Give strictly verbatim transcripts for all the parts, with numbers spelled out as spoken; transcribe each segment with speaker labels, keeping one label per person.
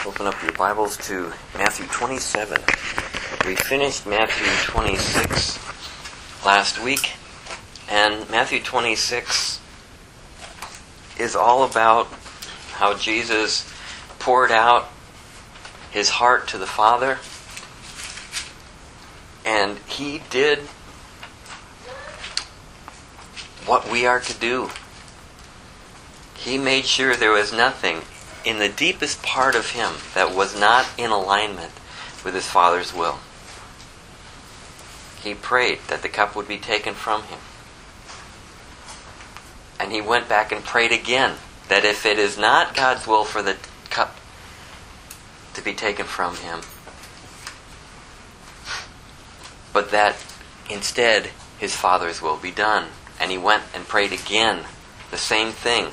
Speaker 1: Open up your Bibles to Matthew twenty-seven. We finished Matthew twenty-six last week, and Matthew twenty-six is all about how Jesus poured out his heart to the Father, and he did what we are to do. He made sure there was nothing in the deepest part of him that was not in alignment with his Father's will. He prayed that the cup would be taken from him. And he went back and prayed again that if it is not God's will for the cup to be taken from him, but that instead his Father's will be done. And he went and prayed again the same thing,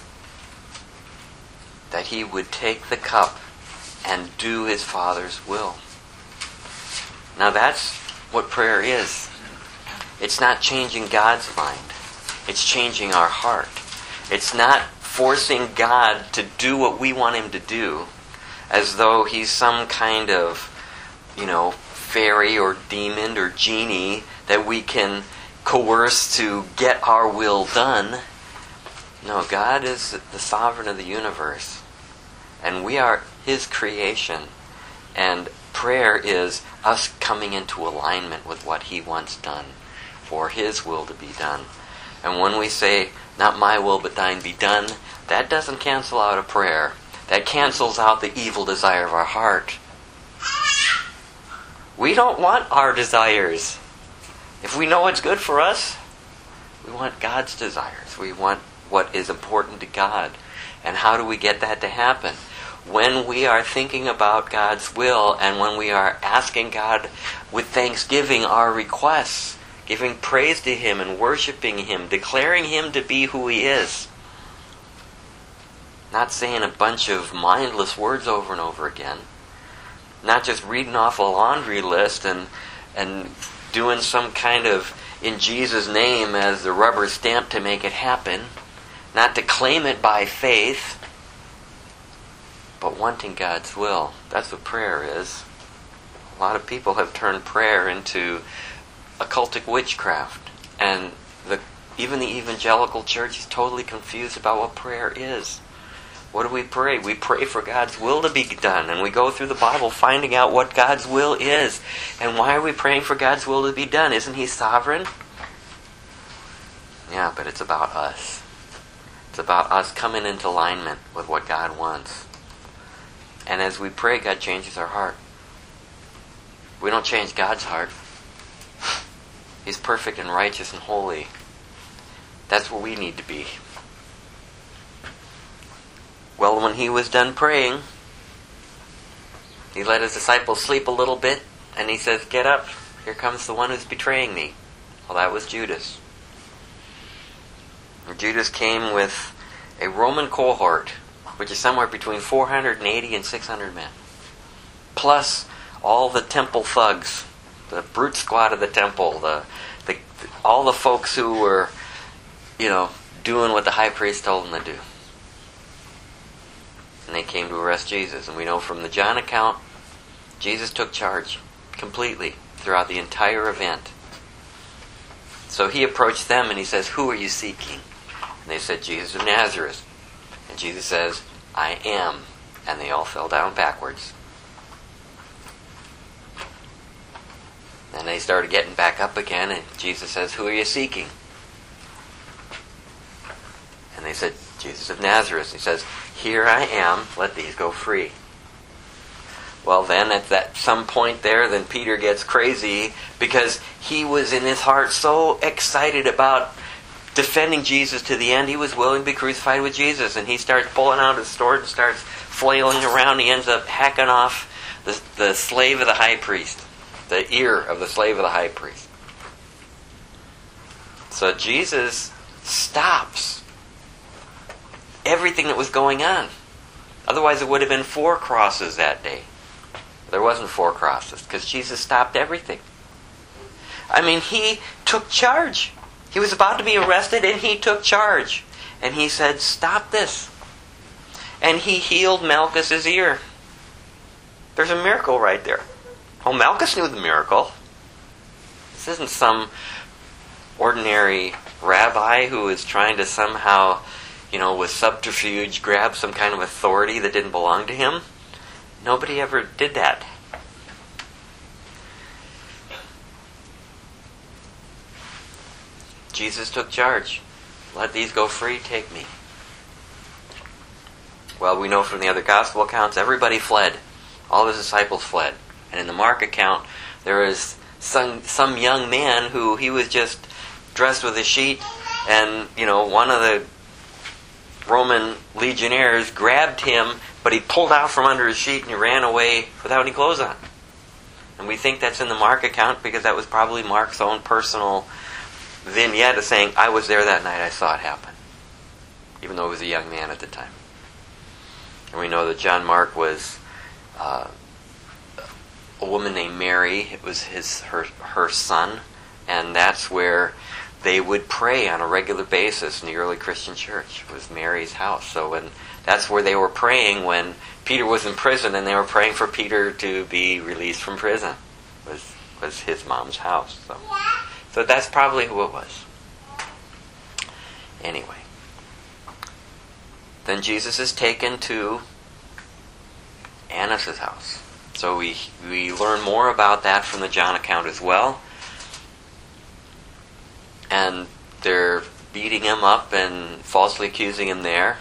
Speaker 1: that he would take the cup and do his Father's will. Now that's what prayer is. It's not changing God's mind. It's changing our heart. It's not forcing God to do what we want him to do as though he's some kind of, you know, fairy or demon or genie that we can coerce to get our will done. No, God is the sovereign of the universe, and we are his creation, and prayer is us coming into alignment with what he wants done, for his will to be done. And when we say, not my will but thine be done, that doesn't cancel out a prayer. That cancels out the evil desire of our heart. We don't want our desires. If we know what's good for us, we want God's desires. We want what is important to God. And how do we get that to happen? When we are thinking about God's will and when we are asking God with thanksgiving our requests, giving praise to him and worshiping him, declaring him to be who he is. Not saying a bunch of mindless words over and over again. Not just reading off a laundry list and and doing some kind of in Jesus' name as the rubber stamp to make it happen. Not to claim it by faith, but wanting God's will. That's what prayer is. A lot of people have turned prayer into occultic witchcraft. And the, even the evangelical church is totally confused about what prayer is. What do we pray? We pray for God's will to be done. And we go through the Bible finding out what God's will is. And why are we praying for God's will to be done? Isn't he sovereign? Yeah, but it's about us. It's about us coming into alignment with what God wants. And as we pray, God changes our heart. We don't change God's heart. He's perfect and righteous and holy. That's where we need to be. Well, when he was done praying, he let his disciples sleep a little bit, and he says, "Get up, here comes the one who's betraying me." Well, that was Judas. And Judas came with a Roman cohort, which is somewhere between four hundred eighty and six hundred men. Plus all the temple thugs, the brute squad of the temple, the, the all the folks who were, you know, doing what the high priest told them to do. And they came to arrest Jesus. And we know from the John account, Jesus took charge completely throughout the entire event. So he approached them and he says, "Who are you seeking?" And they said, "Jesus of Nazareth." And Jesus says, "I am." And they all fell down backwards. And they started getting back up again, and Jesus says, "Who are you seeking?" And they said, "Jesus of Nazareth." He says, "Here I am, let these go free." Well, then at that some point there, then Peter gets crazy because he was in his heart so excited about defending Jesus to the end. He was willing to be crucified with Jesus, and he starts pulling out his sword and starts flailing around. He ends up hacking off the, the slave of the high priest, the ear of the slave of the high priest. So Jesus stops everything that was going on. Otherwise it would have been four crosses that day. There wasn't four crosses because Jesus stopped everything. I mean, he took charge. He was about to be arrested and he took charge. And he said, "Stop this." And he healed Malchus's ear. There's a miracle right there. Oh, Malchus knew the miracle. This isn't some ordinary rabbi who is trying to somehow, you know, with subterfuge grab some kind of authority that didn't belong to him. Nobody ever did that. Jesus took charge. Let these go free, take me. Well, we know from the other gospel accounts, everybody fled. All the disciples fled. And in the Mark account, there is some, some young man who he was just dressed with a sheet, and, you know, one of the Roman legionnaires grabbed him, but he pulled out from under his sheet and he ran away without any clothes on. And we think that's in the Mark account because that was probably Mark's own personal vignette of saying, I was there that night, I saw it happen. Even though he was a young man at the time. And we know that John Mark was uh, a woman named Mary. It was his her her son. And that's where they would pray on a regular basis in the early Christian church. It was Mary's house. So when that's where they were praying when Peter was in prison, and they were praying for Peter to be released from prison. Was was his mom's house. So, so that's probably who it was. Anyway. Then Jesus is taken to Annas' house. So we we learn more about that from the John account as well. And they're beating him up and falsely accusing him there.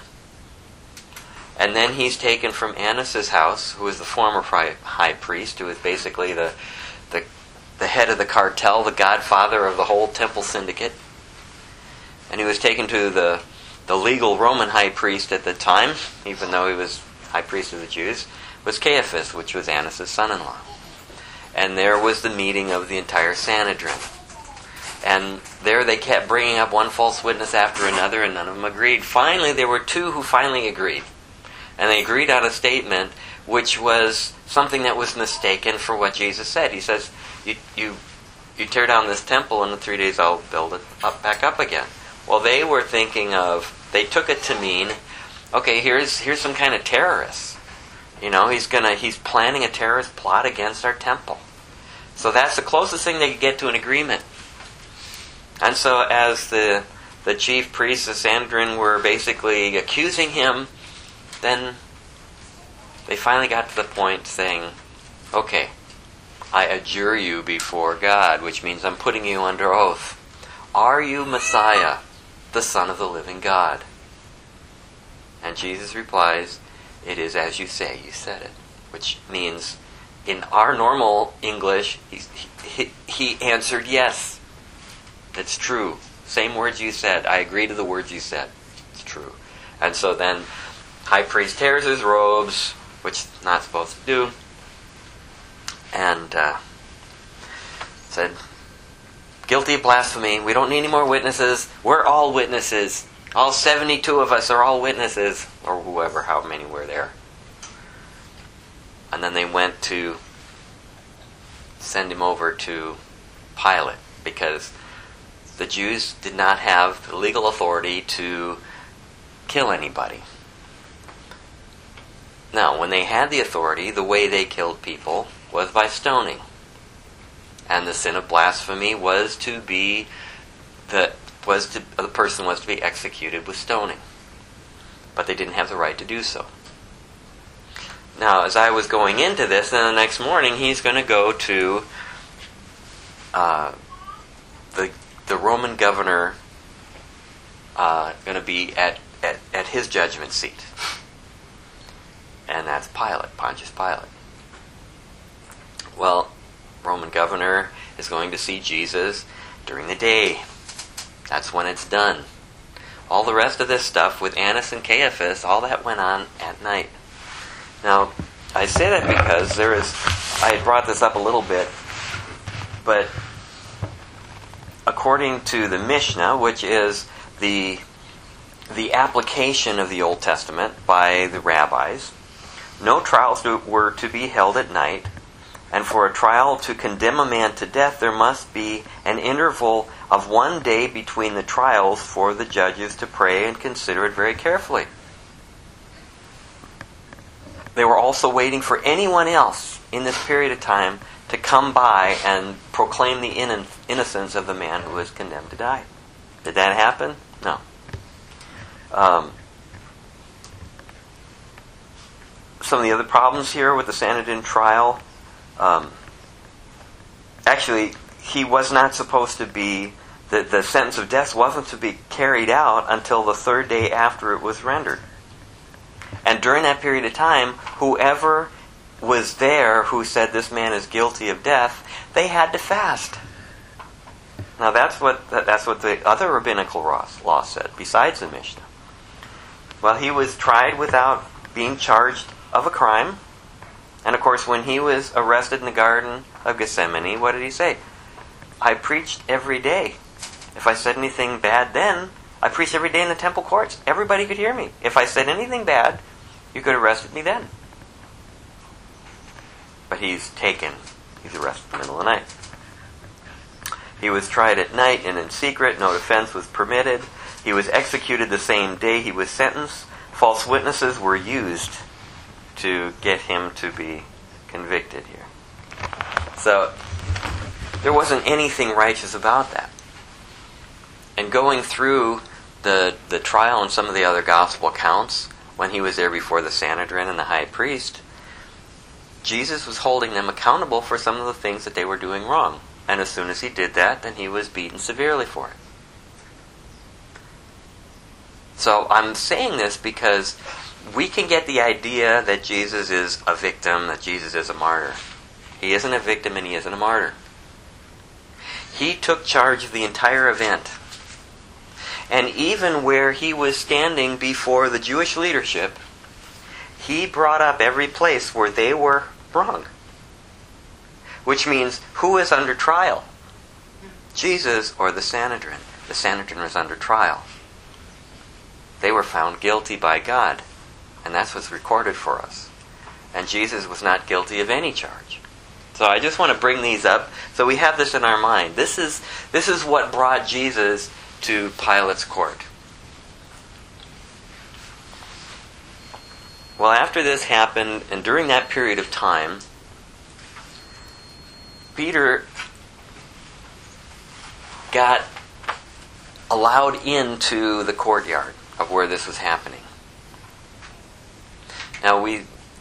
Speaker 1: And then he's taken from Annas' house, who is the former high priest, who is basically the, the the head of the cartel, the godfather of the whole temple syndicate. And he was taken to the the legal Roman high priest at the time, even though he was high priest of the Jews, was Caiaphas, which was Annas' son-in-law. And there was the meeting of the entire Sanhedrin. And there they kept bringing up one false witness after another, and none of them agreed. Finally, there were two who finally agreed. And they agreed on a statement which was something that was mistaken for what Jesus said. He says, you you, you tear down this temple, and in three days I'll build it up back up again. Well, they were thinking of, they took it to mean, okay, here's here's some kind of terrorist. You know, he's gonna he's planning a terrorist plot against our temple. So that's the closest thing they could get to an agreement. And so as the the chief priests of Sanhedrin were basically accusing him, then they finally got to the point saying, okay, I adjure you before God, which means I'm putting you under oath. Are you Messiah, the Son of the living God? And Jesus replies, it is as you say, you said it. Which means, in our normal English, he, he, he answered yes. It's true. Same words you said. I agree to the words you said. It's true. And so then, high priest tears his robes, which not supposed to do, and uh, said, guilty of blasphemy. We don't need any more witnesses. We're all witnesses. All seventy-two of us are all witnesses. Or whoever, how many were there. And then they went to send him over to Pilate, because the Jews did not have the legal authority to kill anybody. Now, when they had the authority, the way they killed people was by stoning. And the sin of blasphemy was to be the was to the person was to be executed with stoning. But they didn't have the right to do so. Now, as I was going into this, then the next morning he's going to go to uh, the the Roman governor, uh, going to be at, at at his judgment seat, and that's Pilate, Pontius Pilate. Well, Roman governor is going to see Jesus during the day. That's when it's done. All the rest of this stuff with Annas and Caiaphas, all that went on at night. Now, I say that because there is, I had brought this up a little bit, but according to the Mishnah, which is the the application of the Old Testament by the rabbis, no trials were to be held at night. And for a trial to condemn a man to death, there must be an interval of one day between the trials for the judges to pray and consider it very carefully. They were also waiting for anyone else in this period of time to come by and proclaim the in- innocence of the man who was condemned to die. Did that happen? No. Um, some of the other problems here with the Sanhedrin trial, um, actually, he was not supposed to be, the, the sentence of death wasn't to be carried out until the third day after it was rendered. And during that period of time, whoever was there who said this man is guilty of death, they had to fast. Now that's what that's what the other rabbinical law said, besides the Mishnah. Well, he was tried without being charged of a crime. And of course, when he was arrested in the Garden of Gethsemane, what did he say? I preached every day. If I said anything bad then, I preached every day in the temple courts. Everybody could hear me. If I said anything bad, you could have arrested me then. But he's taken. He's arrested in the middle of the night. He was tried at night and in secret. No defense was permitted. He was executed the same day he was sentenced. False witnesses were used to get him to be convicted here. So, there wasn't anything righteous about that. And going through the the trial and some of the other gospel accounts, when he was there before the Sanhedrin and the high priest, Jesus was holding them accountable for some of the things that they were doing wrong. And as soon as he did that, then he was beaten severely for it. So I'm saying this because we can get the idea that Jesus is a victim, that Jesus is a martyr. He isn't a victim and he isn't a martyr. He took charge of the entire event. And even where he was standing before the Jewish leadership, he brought up every place where they were wrong. Which means, who is under trial? Jesus or the Sanhedrin? The Sanhedrin was under trial. They were found guilty by God. And that's what's recorded for us. And Jesus was not guilty of any charge. So I just want to bring these up so we have this in our mind. This is this is what brought Jesus to Pilate's court. Well, after this happened, and during that period of time, Peter got allowed into the courtyard of where this was happening. Now, we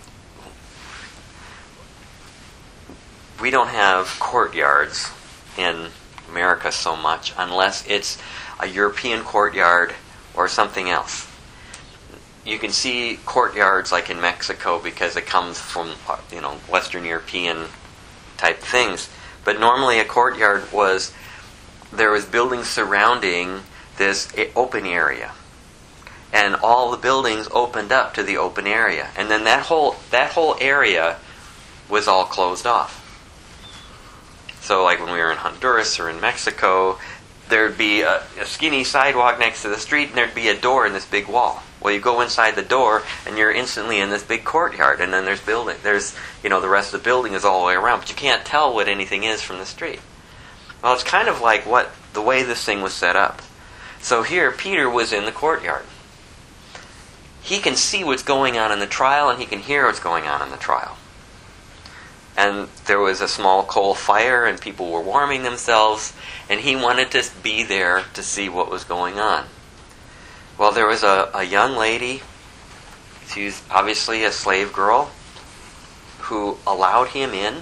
Speaker 1: we don't have courtyards in America so much unless it's a European courtyard or something else. You can see courtyards like in Mexico because it comes from, you know, Western European type things. But normally a courtyard was, there was buildings surrounding this open area. And all the buildings opened up to the open area. And then that whole that whole area was all closed off. So like when we were in Honduras or in Mexico, there'd be a, a skinny sidewalk next to the street and there'd be a door in this big wall. Well, you go inside the door and you're instantly in this big courtyard, and then there's building. There's, you know, the rest of the building is all the way around, but you can't tell what anything is from the street. Well, it's kind of like what the way this thing was set up. So here, Peter was in the courtyard. He can see what's going on in the trial, and he can hear what's going on in the trial. And there was a small coal fire, and people were warming themselves, and he wanted to be there to see what was going on. Well, there was a, a young lady, she's obviously a slave girl, who allowed him in.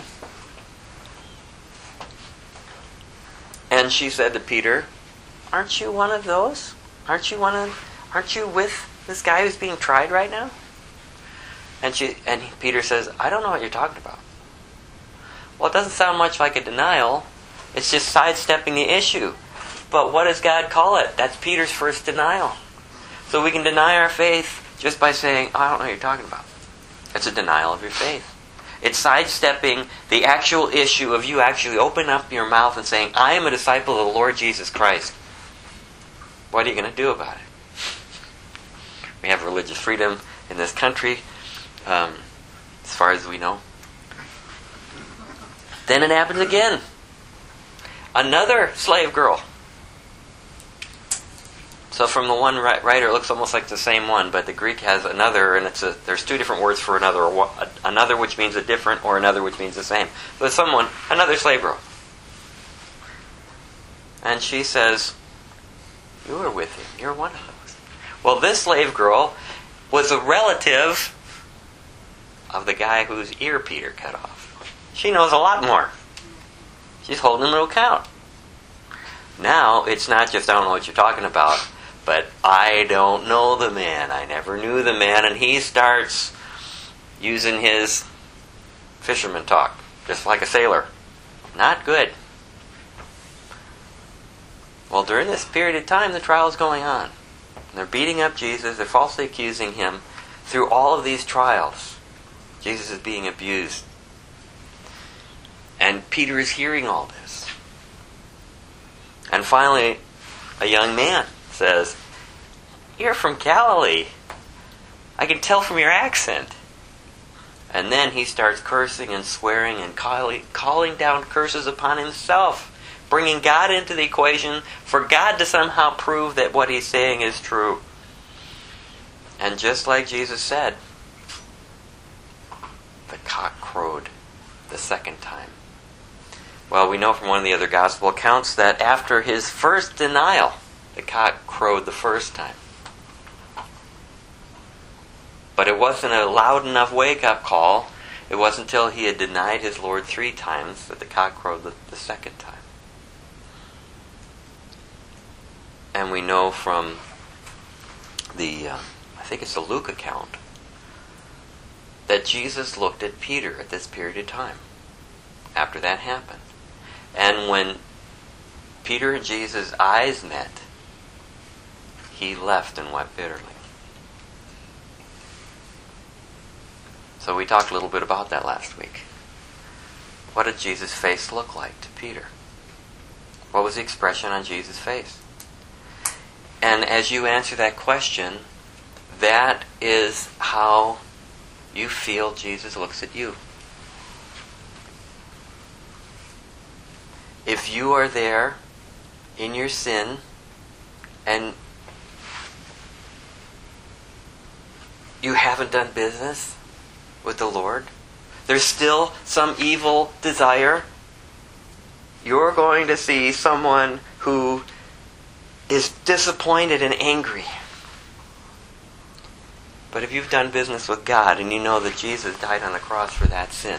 Speaker 1: And she said to Peter, "Aren't you one of those? Aren't you one of? Aren't you with this guy who's being tried right now?" And she and Peter says, "I don't know what you're talking about." Well, it doesn't sound much like a denial. It's just sidestepping the issue. But what does God call it? That's Peter's first denial. So we can deny our faith just by saying, "I don't know what you're talking about." It's a denial of your faith. It's sidestepping the actual issue of you actually opening up your mouth and saying, "I am a disciple of the Lord Jesus Christ." What are you going to do about it? We have religious freedom in this country, um, as far as we know. Then it happens again. Another slave girl. So from the one writer, it looks almost like the same one, but the Greek has another, and it's a, there's two different words for another. Another which means a different, or another which means the same. But someone, another slave girl. And she says, you were with him. You're one of those. Well, this slave girl was a relative of the guy whose ear Peter cut off. She knows a lot more. She's holding him to account. Now, it's not just, I don't know what you're talking about, but I don't know the man. I never knew the man. And he starts using his fisherman talk, just like a sailor. Not good. Well, during this period of time, the trial is going on. They're beating up Jesus. They're falsely accusing him. Through all of these trials, Jesus is being abused. And Peter is hearing all this. And finally, a young man says, you're from Galilee. I can tell from your accent. And then he starts cursing and swearing and calling, calling down curses upon himself, bringing God into the equation for God to somehow prove that what he's saying is true. And just like Jesus said, the cock crowed the second time. Well, we know from one of the other gospel accounts that after his first denial, the cock crowed the first time. But it wasn't a loud enough wake-up call. It wasn't until he had denied his Lord three times that the cock crowed the, the second time. And we know from the, uh, I think it's the Luke account, that Jesus looked at Peter at this period of time, after that happened. And when Peter and Jesus' eyes met, he left and wept bitterly. So we talked a little bit about that last week. What did Jesus' face look like to Peter? What was the expression on Jesus' face? And as you answer that question, that is how you feel Jesus looks at you. If you are there in your sin and you haven't done business with the Lord, there's still some evil desire, you're going to see someone who is disappointed and angry. But if you've done business with God and you know that Jesus died on the cross for that sin,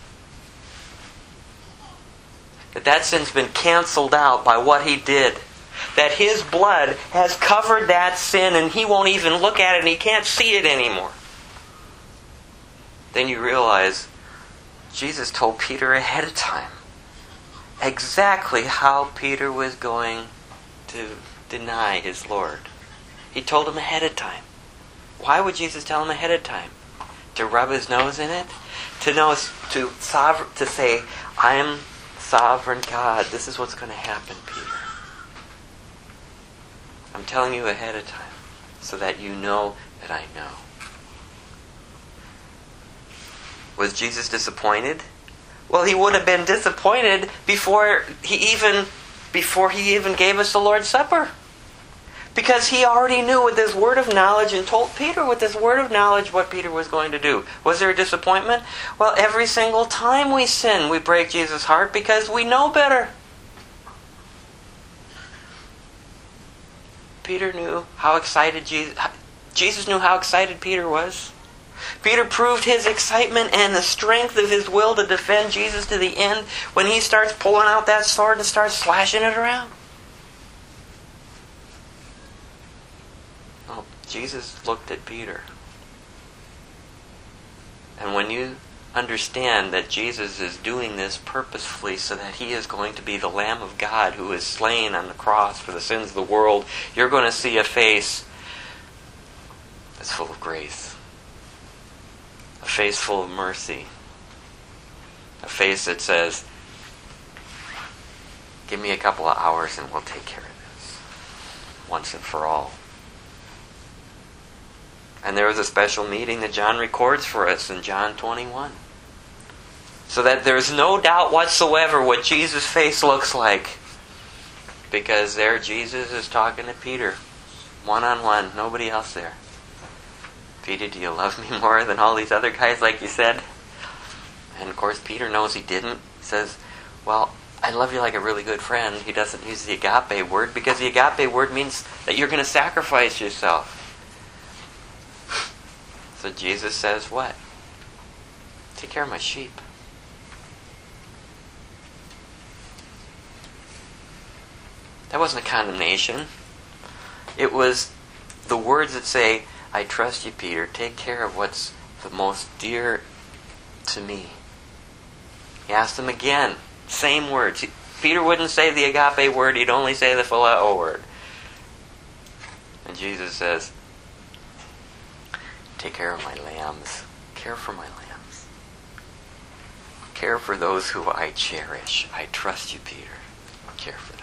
Speaker 1: that that sin's been canceled out by what he did, that his blood has covered that sin and he won't even look at it and he can't see it anymore, then you realize Jesus told Peter ahead of time exactly how Peter was going to deny his Lord. He told him ahead of time. Why would Jesus tell him ahead of time? To rub his nose in it? To know, to sovereign, to say, I am sovereign God. This is what's going to happen, Peter. I'm telling you ahead of time so that you know that I know. Was Jesus disappointed? Well, he would have been disappointed before he even before he even gave us the Lord's Supper. Because he already knew with this word of knowledge and told Peter with this word of knowledge what Peter was going to do. Was there a disappointment? Well, every single time we sin, we break Jesus' heart because we know better. Peter knew how excited Jesus... Jesus knew how excited Peter was. Peter proved his excitement and the strength of his will to defend Jesus to the end when he starts pulling out that sword and starts slashing it around. Oh, Jesus looked at Peter. And when you understand that Jesus is doing this purposefully so that he is going to be the Lamb of God who is slain on the cross for the sins of the world, you're going to see a face that's full of grace. A face full of mercy. A face that says, give me a couple of hours and we'll take care of this once and for all. And there was a special meeting that John records for us in John twenty-one. So that there's no doubt whatsoever what Jesus' face looks like. Because there Jesus is talking to Peter. One-on-one, nobody else there. Peter, do you love me more than all these other guys like you said? And of course Peter knows he didn't. He says, well, I love you like a really good friend. He doesn't use the agape word because the agape word means that you're going to sacrifice yourself. So Jesus says what? Take care of my sheep. That wasn't a condemnation. It was the words that say, I trust you, Peter. Take care of what's the most dear to me. He asked him again. Same words. He, Peter wouldn't say the agape word. He'd only say the phileo word. And Jesus says, take care of my lambs. Care for my lambs. Care for those who I cherish. I trust you, Peter. Care for them.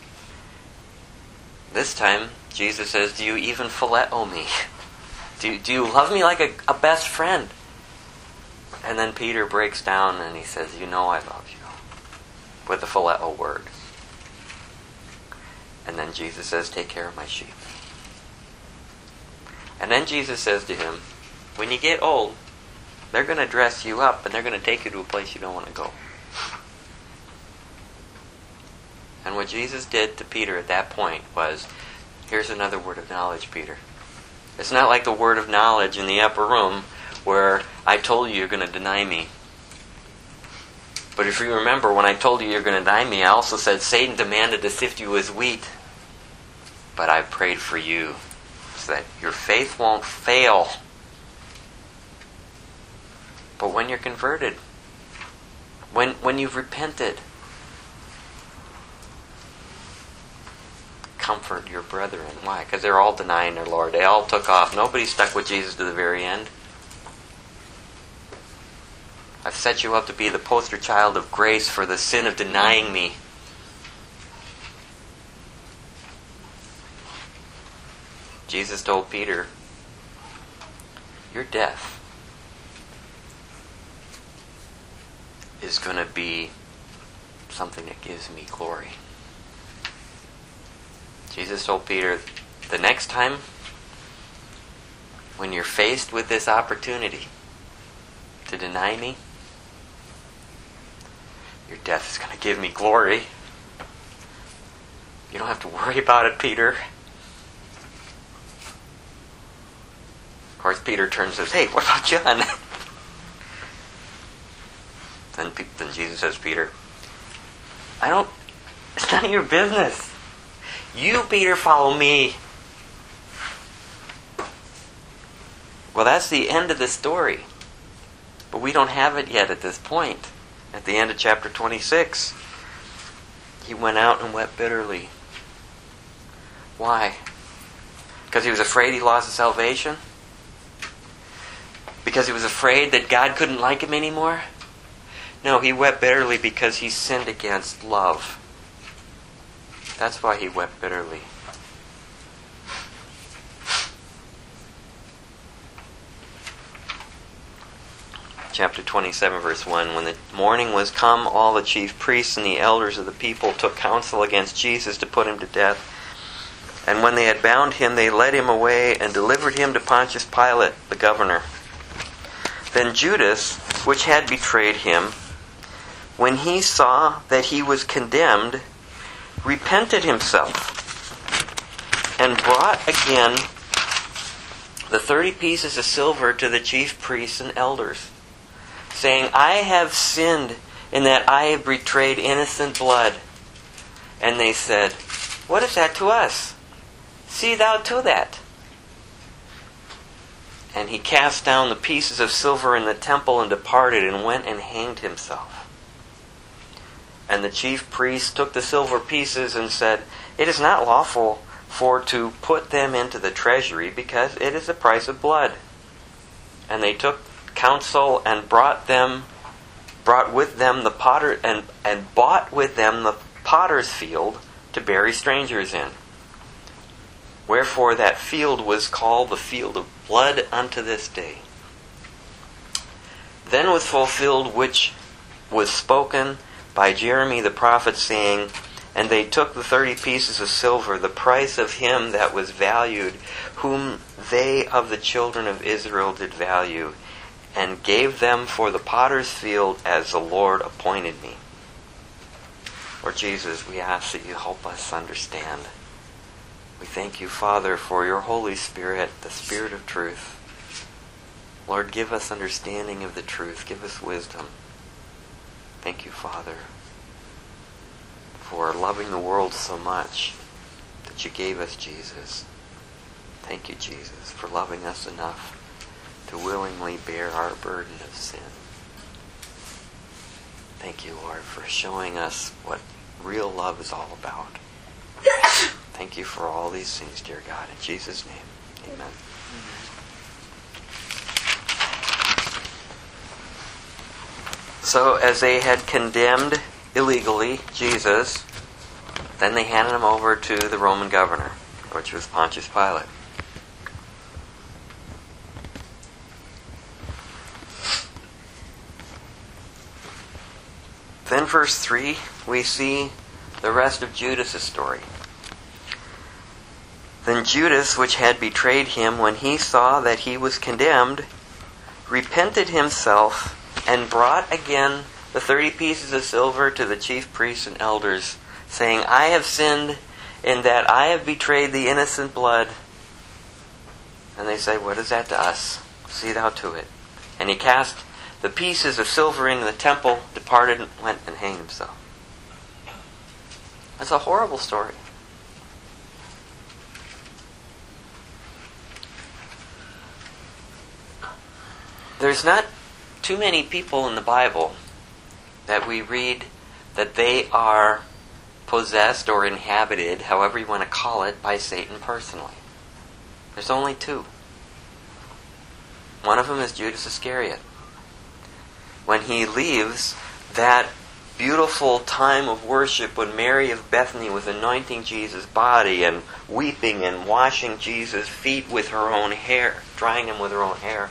Speaker 1: This time, Jesus says, do you even phileo me? Do, do you love me like a, a best friend? And then Peter breaks down and he says, you know I love you. With the phileo word. And then Jesus says, take care of my sheep. And then Jesus says to him, when you get old, they're going to dress you up and they're going to take you to a place you don't want to go. And what Jesus did to Peter at that point was, here's another word of knowledge, Peter. It's not like the word of knowledge in the upper room where I told you you're going to deny me. But if you remember, when I told you you're going to deny me, I also said Satan demanded to sift you as wheat. But I prayed for you so that your faith won't fail. But when you're converted, when when you've repented, comfort your brethren. Why? Because they're all denying their Lord. They all took off. Nobody stuck with Jesus to the very end. I've set you up to be the poster child of grace for the sin of denying me. Jesus told Peter, your death is going to be something that gives me glory. Jesus told Peter, the next time when you're faced with this opportunity to deny me, your death is going to give me glory. You don't have to worry about it, Peter. Of course, Peter turns and says, hey, what about John? then, then Jesus says, Peter, I don't, it's none of your business. You, Peter, follow me. Well, that's the end of the story. But we don't have it yet at this point. At the end of chapter twenty-six, he went out and wept bitterly. Why? Because he was afraid he lost his salvation? Because he was afraid that God couldn't like him anymore? No, he wept bitterly because he sinned against love. That's why he wept bitterly. Chapter twenty-seven, verse one. When the morning was come, all the chief priests and the elders of the people took counsel against Jesus to put him to death. And when they had bound him, they led him away and delivered him to Pontius Pilate, the governor. Then Judas, which had betrayed him, when he saw that he was condemned, repented himself, and brought again the thirty pieces of silver to the chief priests and elders, saying, I have sinned in that I have betrayed innocent blood. And they said, what is that to us? See thou to that. And he cast down the pieces of silver in the temple and departed and went and hanged himself. And the chief priests took the silver pieces and said, it is not lawful for to put them into the treasury, because it is the price of blood. And they took counsel and brought them, brought with them the potter and, and bought with them the potter's field to bury strangers in. Wherefore that field was called the field of blood unto this day. Then was fulfilled which was spoken by Jeremy the prophet, saying, And they took the thirty pieces of silver, the price of him that was valued, whom they of the children of Israel did value, and gave them for the potter's field as the Lord appointed me. Lord Jesus, we ask that you help us understand. We thank you, Father, for your Holy Spirit, the Spirit of truth. Lord, give us understanding of the truth. Give us wisdom. Thank you, Father, for loving the world so much that you gave us Jesus. Thank you, Jesus, for loving us enough to willingly bear our burden of sin. Thank you, Lord, for showing us what real love is all about. Thank you for all these things, dear God. In Jesus' name, amen. So, as they had condemned illegally Jesus, then they handed him over to the Roman governor, which was Pontius Pilate. Then verse three, we see the rest of Judas' story. Then Judas, which had betrayed him, when he saw that he was condemned, repented himself and brought again the thirty pieces of silver to the chief priests and elders, saying, I have sinned in that I have betrayed the innocent blood. And they say, what is that to us? See thou to it. And he cast the pieces of silver into the temple, departed, and went and hanged himself. That's a horrible story. There's not too many people in the Bible that we read that they are possessed or inhabited, however you want to call it, by Satan personally. There's only two. One of them is Judas Iscariot. When he leaves that beautiful time of worship when Mary of Bethany was anointing Jesus' body and weeping and washing Jesus' feet with her own hair, drying him with her own hair.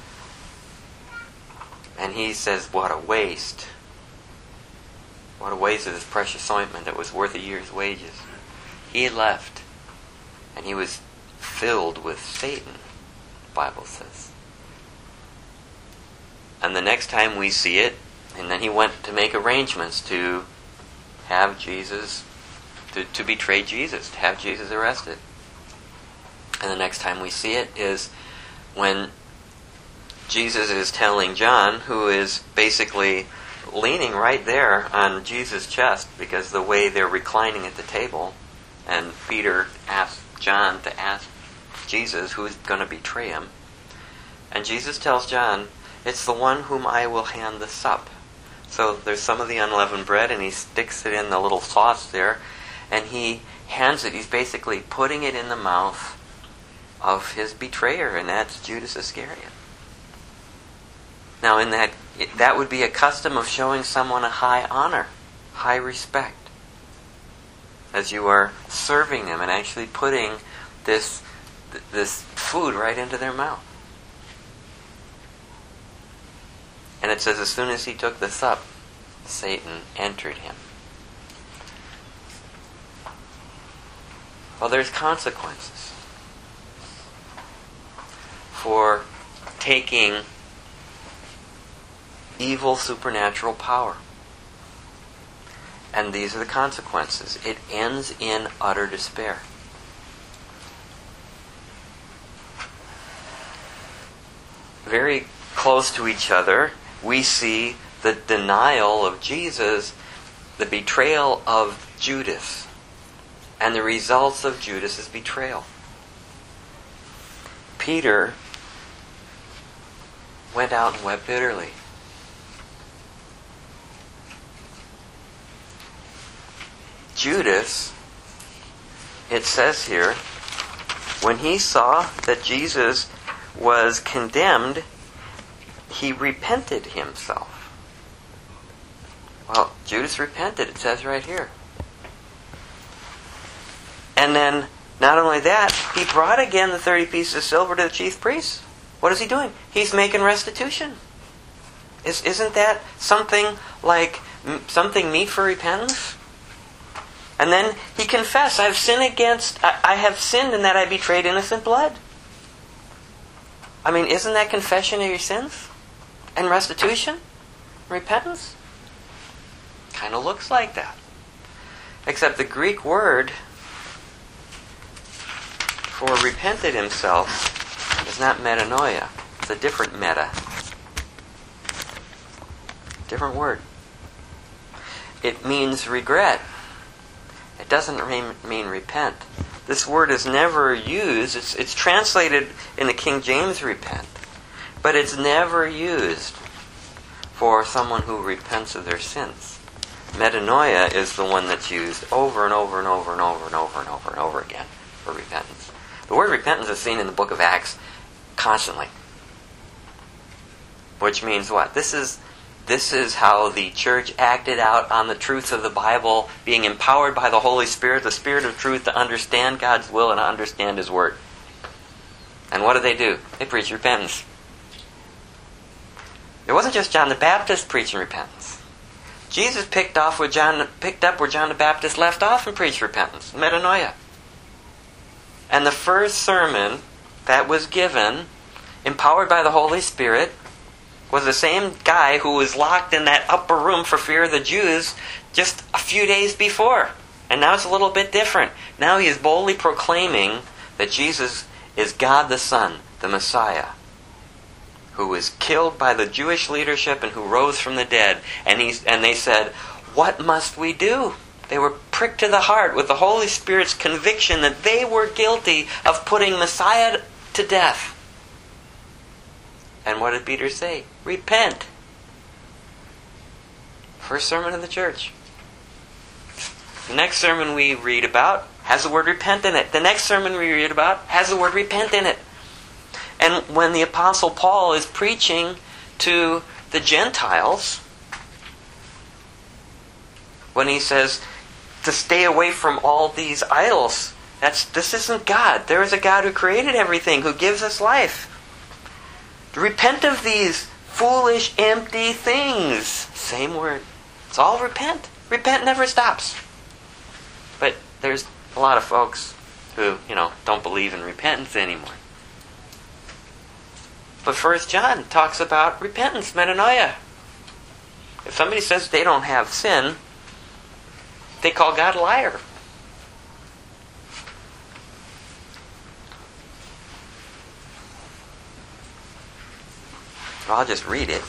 Speaker 1: And he says, what a waste. What a waste of this precious ointment that was worth a year's wages. He left, and he was filled with Satan, the Bible says. And the next time we see it, and then he went to make arrangements to have Jesus, to, to betray Jesus, to have Jesus arrested. And the next time we see it is when Jesus is telling John, who is basically leaning right there on Jesus' chest because the way they're reclining at the table, and Peter asks John to ask Jesus who's going to betray him. And Jesus tells John, it's the one whom I will hand the sup. So there's some of the unleavened bread, and he sticks it in the little sauce there, and he hands it. He's basically putting it in the mouth of his betrayer, and that's Judas Iscariot. Now, in that, that would be a custom of showing someone a high honor, high respect, as you are serving them and actually putting this this food right into their mouth. And it says, as soon as he took the sup, Satan entered him. Well, there's consequences for taking evil supernatural power. And these are the consequences. It ends in utter despair. Very close to each other, we see the denial of Jesus, the betrayal of Judas, and the results of Judas' betrayal. Peter went out and wept bitterly. Judas, it says here, when he saw that Jesus was condemned, he repented himself. Well, Judas repented, it says right here. And then, not only that, he brought again the thirty pieces of silver to the chief priests. What is he doing? He's making restitution. Is, isn't that something like something meet for repentance? And then he confessed, I've sinned against, I, I have sinned in that I betrayed innocent blood. I mean, isn't that confession of your sins? And restitution? Repentance? Kind of looks like that. Except the Greek word for repented himself is not metanoia. It's a different meta. Different word. It means regret. It doesn't re- mean repent. This word is never used. It's, it's translated in the King James repent. But it's never used for someone who repents of their sins. Metanoia is the one that's used over and over and over and over and over and over and over again for repentance. The word repentance is seen in the book of Acts constantly. Which means what? This is this is how the church acted out on the truths of the Bible, being empowered by the Holy Spirit, the Spirit of truth, to understand God's will and to understand His Word. And what do they do? They preach repentance. It wasn't just John the Baptist preaching repentance. Jesus picked off where John picked up where John the Baptist left off and preached repentance, metanoia. And the first sermon that was given, empowered by the Holy Spirit, was the same guy who was locked in that upper room for fear of the Jews just a few days before. And now it's a little bit different. Now he is boldly proclaiming that Jesus is God the Son, the Messiah, who was killed by the Jewish leadership and who rose from the dead. And he's, and they said, what must we do? They were pricked to the heart with the Holy Spirit's conviction that they were guilty of putting Messiah to death. And what did Peter say? Repent. First sermon of the church. The next sermon we read about has the word repent in it. The next sermon we read about has the word repent in it. And when the Apostle Paul is preaching to the Gentiles, when he says to stay away from all these idols, that's this isn't God. There is a God who created everything, who gives us life. Repent of these foolish, empty things. Same word. It's all repent. Repent never stops. But there's a lot of folks who, you know, don't believe in repentance anymore. But First John talks about repentance, metanoia. If somebody says they don't have sin, they call God a liar. I'll just read it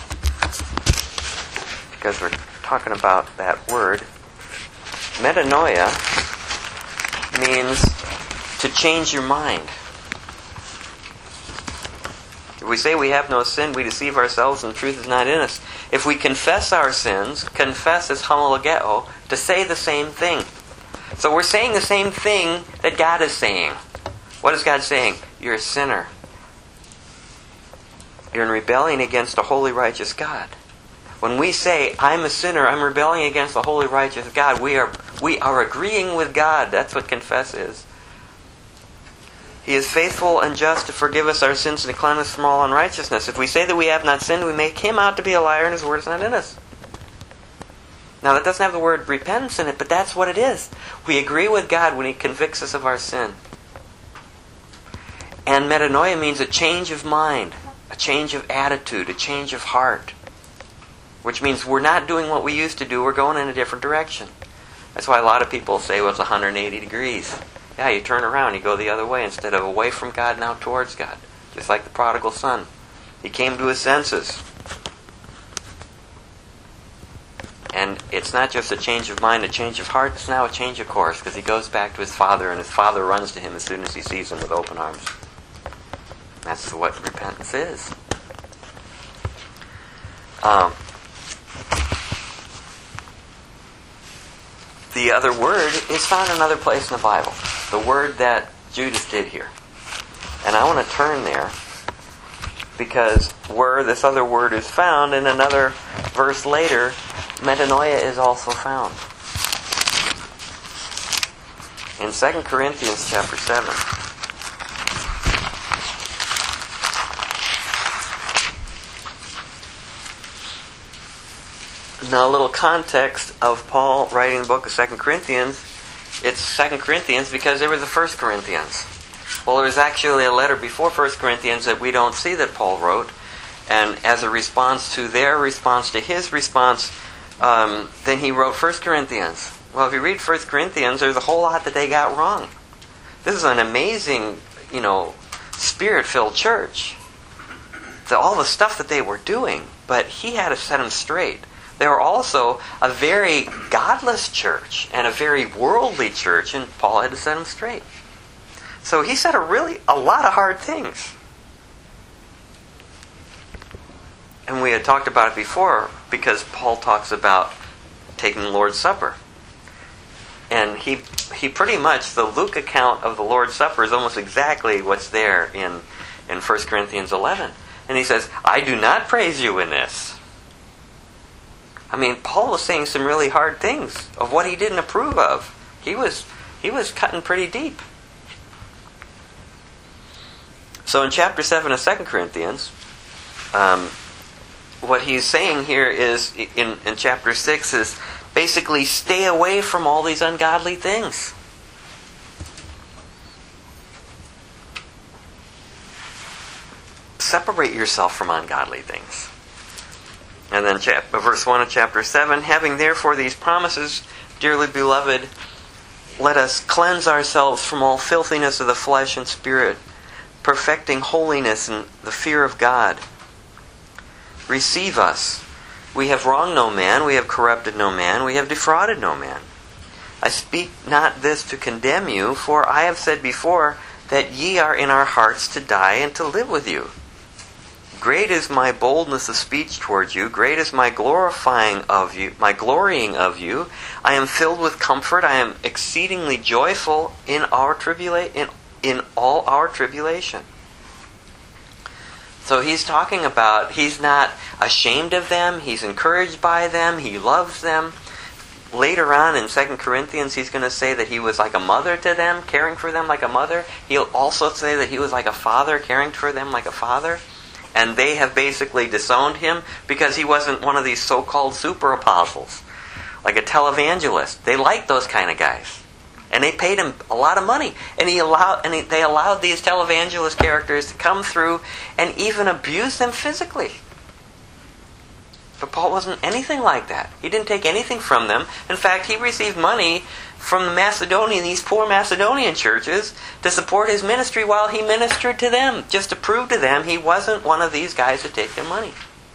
Speaker 1: because we're talking about that word. Metanoia means to change your mind. If we say we have no sin, we deceive ourselves and the truth is not in us. If we confess our sins, confess is homologeo, to say the same thing. So we're saying the same thing that God is saying. What is God saying? You're a sinner. You're in rebellion against a holy, righteous God. When we say, I'm a sinner, I'm rebelling against the holy, righteous God, we are we are agreeing with God. That's what confess is. He is faithful and just to forgive us our sins and to cleanse us from all unrighteousness. If we say that we have not sinned, we make Him out to be a liar and His word is not in us. Now that doesn't have the word repentance in it, but that's what it is. We agree with God when He convicts us of our sin. And metanoia means a change of mind. A change of attitude, a change of heart. Which means we're not doing what we used to do, we're going in a different direction. That's why a lot of people say, well, it's one hundred eighty degrees. Yeah, you turn around, you go the other way instead of away from God, now towards God. Just like the prodigal son. He came to his senses. And it's not just a change of mind, a change of heart, it's now a change of course, because he goes back to his father, and his father runs to him as soon as he sees him with open arms. That's what repentance is. Um, the other word is found in another place in the Bible. The word that Judas did here. And I want to turn there because where this other word is found in another verse later, metanoia is also found. In Second Corinthians chapter seven. Now, a little context of Paul writing the book of Second Corinthians. It's Second Corinthians because they were the First Corinthians. Well, there was actually a letter before First Corinthians that we don't see that Paul wrote. And as a response to their response to his response, um, then he wrote First Corinthians. Well, if you read First Corinthians, there's a whole lot that they got wrong. This is an amazing, you know, Spirit-filled church. The, all the stuff that they were doing, but he had to set them straight. They were also a very godless church and a very worldly church, and Paul had to set them straight. So he said a really a lot of hard things. And we had talked about it before because Paul talks about taking the Lord's Supper. And he he pretty much, the Luke account of the Lord's Supper is almost exactly what's there in, in First Corinthians eleven. And he says, I do not praise you in this. I mean, Paul was saying some really hard things of what he didn't approve of. He was he was cutting pretty deep. So in chapter seven of Second Corinthians, um, what he's saying here is, in, in chapter six, is basically stay away from all these ungodly things. Separate yourself from ungodly things. And then chap- verse one of chapter seven, having therefore these promises, dearly beloved, let us cleanse ourselves from all filthiness of the flesh and spirit, perfecting holiness in the fear of God. Receive us. We have wronged no man, we have corrupted no man, we have defrauded no man. I speak not this to condemn you, for I have said before that ye are in our hearts to die and to live with you. Great is my boldness of speech towards you, great is my glorifying of you, my glorying of you. I am filled with comfort, I am exceedingly joyful in our tribula- in, in all our tribulation. So he's talking about, he's not ashamed of them, he's encouraged by them, he loves them. Later on in Second Corinthians, he's going to say that he was like a mother to them, caring for them like a mother. He'll also say that he was like a father, caring for them like a father. And they have basically disowned him because he wasn't one of these so-called super apostles, like a televangelist. They liked those kind of guys. And they paid him a lot of money. And he allowed, and he, they allowed these televangelist characters to come through and even abuse them physically. But Paul wasn't anything like that. He didn't take anything from them. In fact, he received money from the Macedonian, these poor Macedonian churches, to support his ministry while he ministered to them, just to prove to them he wasn't one of these guys who take their money.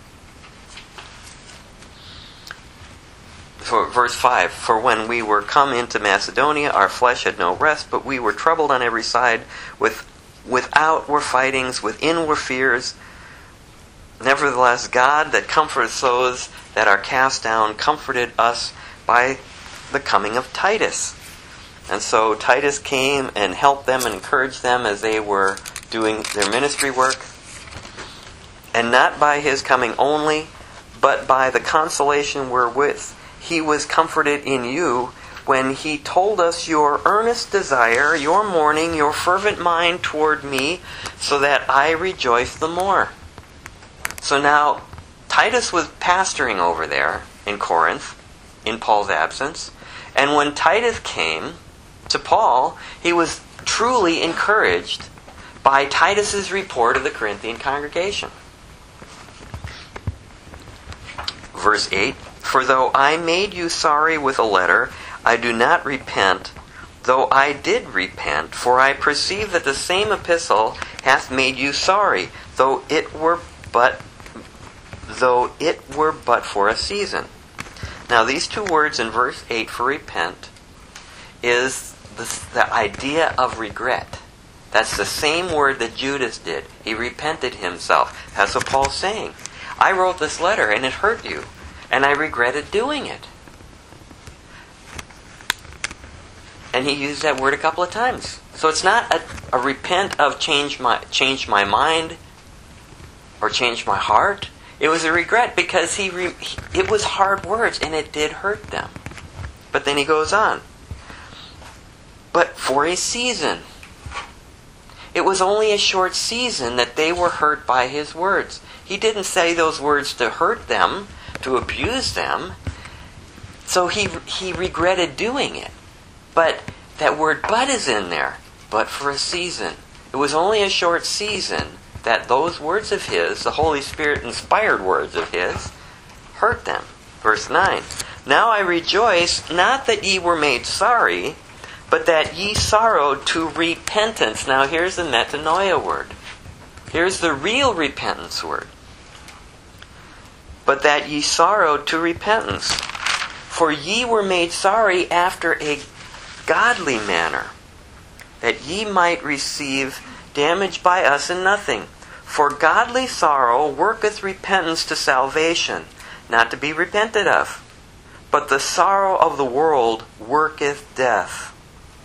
Speaker 1: For verse five, for when we were come into Macedonia, our flesh had no rest, but we were troubled on every side. With without were fightings, within were fears. Nevertheless, God that comforteth those that are cast down comforted us by the coming of Titus. And so Titus came and helped them and encouraged them as they were doing their ministry work. And not by his coming only, but by the consolation wherewith he was comforted in you, when he told us your earnest desire, your mourning, your fervent mind toward me, so that I rejoice the more. So now, Titus was pastoring over there in Corinth, in Paul's absence. And when Titus came to Paul, he was truly encouraged by Titus's report of the Corinthian congregation. Verse eight, for though I made you sorry with a letter, I do not repent, though I did repent, for I perceive that the same epistle hath made you sorry, though it were but though it were but for a season. Now these two words in verse eight for repent is the, the idea of regret. That's the same word that Judas did. He repented himself. That's what Paul's saying. I wrote this letter and it hurt you, and I regretted doing it. And he used that word a couple of times. So it's not a, a repent of change my change my mind or change my heart. It was a regret because he, re, he it was hard words and it did hurt them. But then he goes on. But for a season. It was only a short season that they were hurt by his words. He didn't say those words to hurt them, to abuse them. So he he regretted doing it. But that word "but" is in there. But for a season. It was only a short season that those words of his, the Holy Spirit inspired words of his, hurt them. Verse nine. Now I rejoice, not that ye were made sorry, but that ye sorrowed to repentance. Now here's the metanoia word. Here's the real repentance word. But that ye sorrowed to repentance. For ye were made sorry after a godly manner, that ye might receive damage by us in nothing. For godly sorrow worketh repentance to salvation, not to be repented of. But the sorrow of the world worketh death.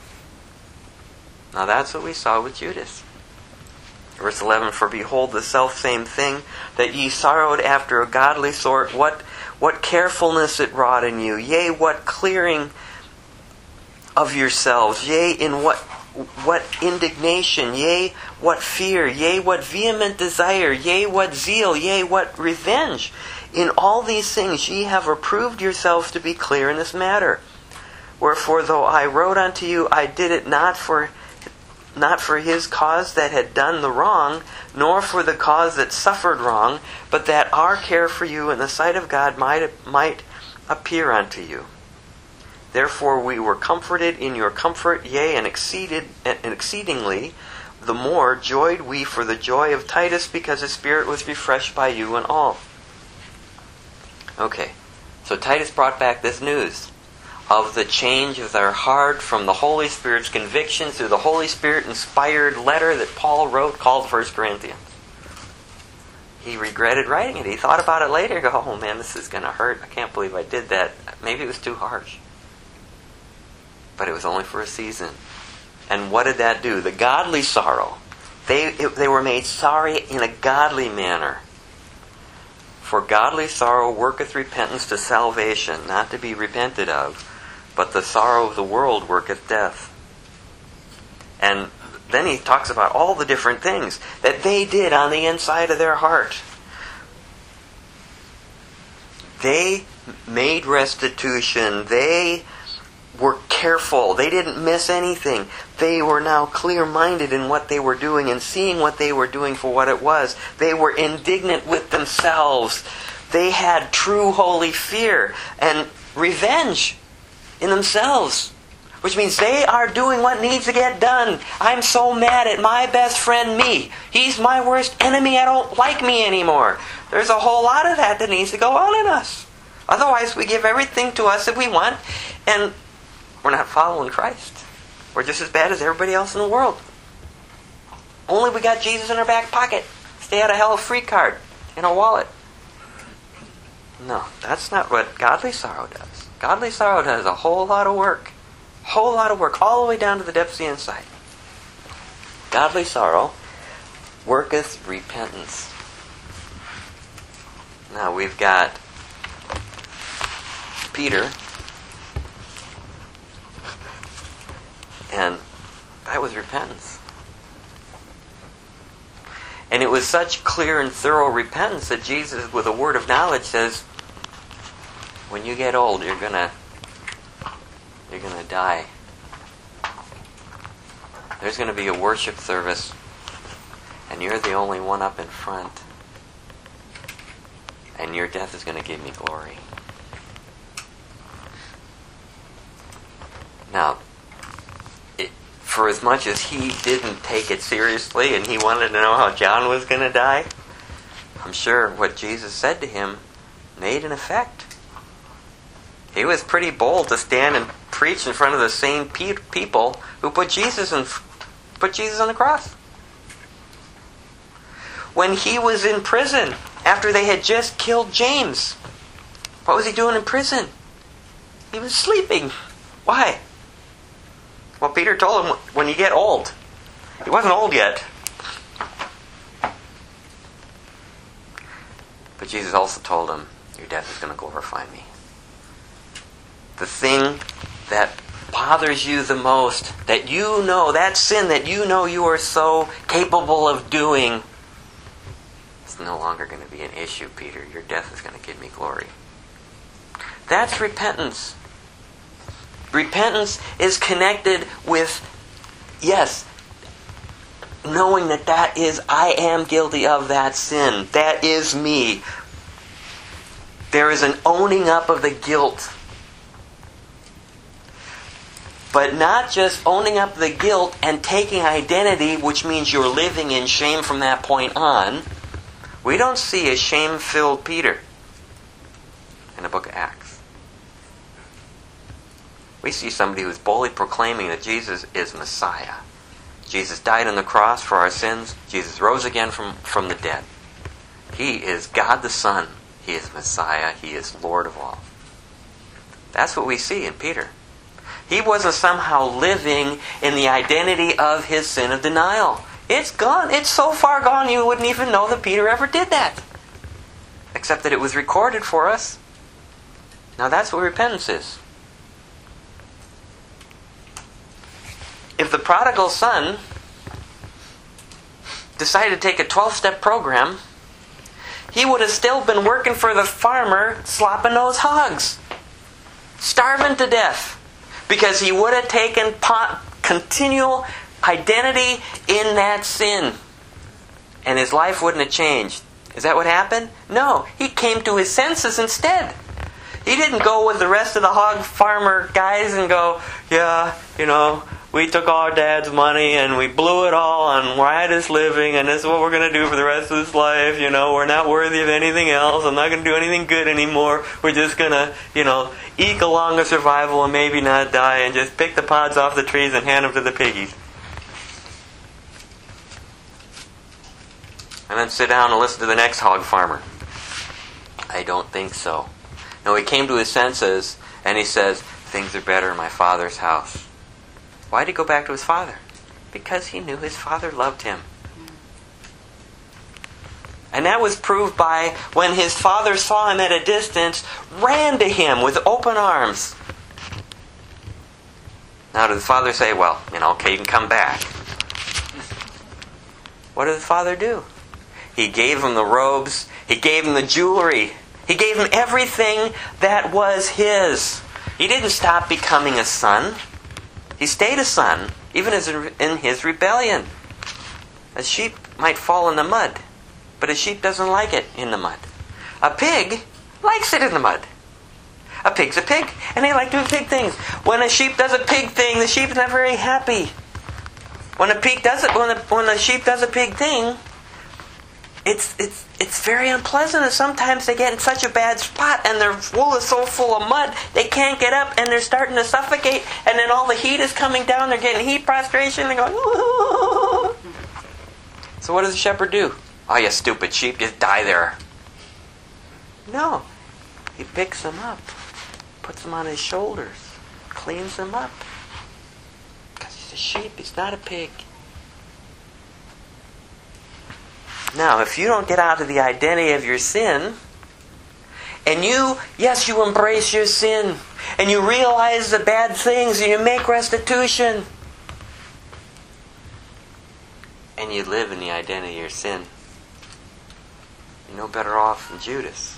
Speaker 1: Now that's what we saw with Judas. Verse eleven, for behold the selfsame thing, that ye sorrowed after a godly sort, what, what carefulness it wrought in you, yea, what clearing of yourselves, yea, in what what indignation, yea, what fear, yea, what vehement desire, yea, what zeal, yea, what revenge. In all these things ye have approved yourselves to be clear in this matter. Wherefore, though I wrote unto you, I did it not for not for his cause that had done the wrong, nor for the cause that suffered wrong, but that our care for you in the sight of God might might appear unto you. Therefore we were comforted in your comfort, yea, and exceeded and exceedingly the more joyed we for the joy of Titus, because his spirit was refreshed by you and all. Okay, so Titus brought back this news of the change of their heart from the Holy Spirit's conviction through the Holy Spirit-inspired letter that Paul wrote called First Corinthians. He regretted writing it. He thought about it later and go, oh man, this is going to hurt. I can't believe I did that. Maybe it was too harsh. But it was only for a season. And what did that do? The godly sorrow. They, it, they were made sorry in a godly manner. For godly sorrow worketh repentance to salvation, not to be repented of, but the sorrow of the world worketh death. And then he talks about all the different things that they did on the inside of their heart. They made restitution. They were careful. They didn't miss anything. They were now clear-minded in what they were doing and seeing what they were doing for what it was. They were indignant with themselves. They had true holy fear and revenge in themselves, which means they are doing what needs to get done. I'm so mad at my best friend, me. He's my worst enemy. I don't like me anymore. There's a whole lot of that that needs to go on in us. Otherwise, we give everything to us that we want, and we're not following Christ. We're just as bad as everybody else in the world. Only we got Jesus in our back pocket. Stay out of hell free card in our wallet. No, that's not what godly sorrow does. Godly sorrow does a whole lot of work. Whole lot of work, all the way down to the depths of the inside. Godly sorrow worketh repentance. Now we've got Peter. And that was repentance. And it was such clear and thorough repentance that Jesus, with a word of knowledge, says, when you get old, you're gonna you're gonna die. There's gonna be a worship service, and you're the only one up in front. And your death is gonna give me glory. Now, for as much as he didn't take it seriously and he wanted to know how John was going to die, I'm sure what Jesus said to him made an effect. He was pretty bold to stand and preach in front of the same pe- people who put Jesus in, put Jesus on the cross. When he was in prison, after they had just killed James, what was he doing in prison? He was sleeping. Why? Well, Peter told him, when you get old. He wasn't old yet. But Jesus also told him, your death is going to glorify me. The thing that bothers you the most, that you know, that sin that you know you are so capable of doing, it's no longer going to be an issue, Peter. Your death is going to give me glory. That's repentance. Repentance is connected with, yes, knowing that that is, I am guilty of that sin. That is me. There is an owning up of the guilt. But not just owning up the guilt and taking identity, which means you're living in shame from that point on. We don't see a shame-filled Peter in the book of Acts. We see somebody who's boldly proclaiming that Jesus is Messiah. Jesus died on the cross for our sins. Jesus rose again from, from the dead. He is God the Son. He is Messiah. He is Lord of all. That's what we see in Peter. He wasn't somehow living in the identity of his sin of denial. It's gone. It's so far gone you wouldn't even know that Peter ever did that. Except that it was recorded for us. Now that's what repentance is. If the prodigal son decided to take a twelve-step program, he would have still been working for the farmer, slopping those hogs, starving to death, because he would have taken pot, continual identity in that sin, and his life wouldn't have changed. Is that what happened? No, he came to his senses instead. He didn't go with the rest of the hog farmer guys and go, yeah, you know, we took our dad's money and we blew it all on riotous living, and this is what we're going to do for the rest of this life. You know, we're not worthy of anything else. I'm not going to do anything good anymore. We're just going to, you know, eke along a survival and maybe not die, and just pick the pods off the trees and hand them to the piggies. And then sit down and listen to the next hog farmer. I don't think so. No, he came to his senses and he says, things are better in my father's house. Why did he go back to his father? Because he knew his father loved him. And that was proved by when his father saw him at a distance, ran to him with open arms. Now did the father say, well, you know, okay, you can come back. What did the father do? He gave him the robes. He gave him the jewelry. He gave him everything that was his. He didn't stop becoming a son. He stayed a son, even as in his rebellion. A sheep might fall in the mud, but a sheep doesn't like it in the mud. A pig likes it in the mud. A pig's a pig, and they like doing pig things. When a sheep does a pig thing, the sheep's not very happy. When a pig does it, when a, when a sheep does a pig thing, It's it's it's very unpleasant, and sometimes they get in such a bad spot and their wool is so full of mud they can't get up and they're starting to suffocate, and then all the heat is coming down, they're getting heat prostration, they're going, "Ooh." So what does the shepherd do? Oh, you stupid sheep, just die there. No. He picks them up, puts them on his shoulders, cleans them up. Because he's a sheep, he's not a pig. Now, if you don't get out of the identity of your sin, and you, yes, you embrace your sin, and you realize the bad things, and you make restitution, and you live in the identity of your sin, you're no better off than Judas.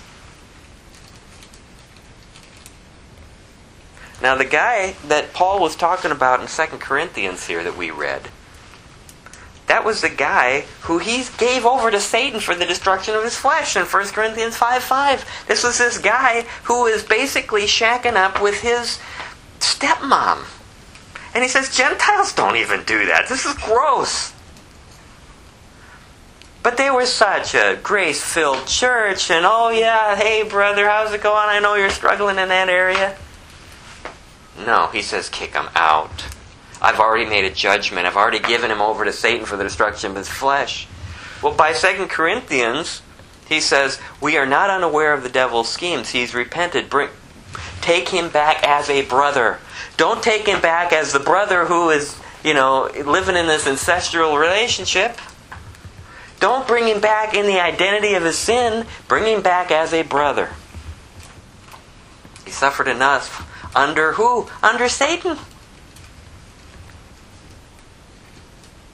Speaker 1: Now, the guy that Paul was talking about in Second Corinthians here that we read, that was the guy who he gave over to Satan for the destruction of his flesh in First Corinthians five five. This was this guy who is basically shacking up with his stepmom. And he says, Gentiles don't even do that. This is gross. But they were such a grace-filled church, and oh yeah, hey brother, how's it going? I know you're struggling in that area. No, he says, kick him out. I've already made a judgment. I've already given him over to Satan for the destruction of his flesh. Well, by Second Corinthians, he says, we are not unaware of the devil's schemes. He's repented. Bring, take him back as a brother. Don't take him back as the brother who is, you know, living in this ancestral relationship. Don't bring him back in the identity of his sin. Bring him back as a brother. He suffered enough. Under who? Under Satan.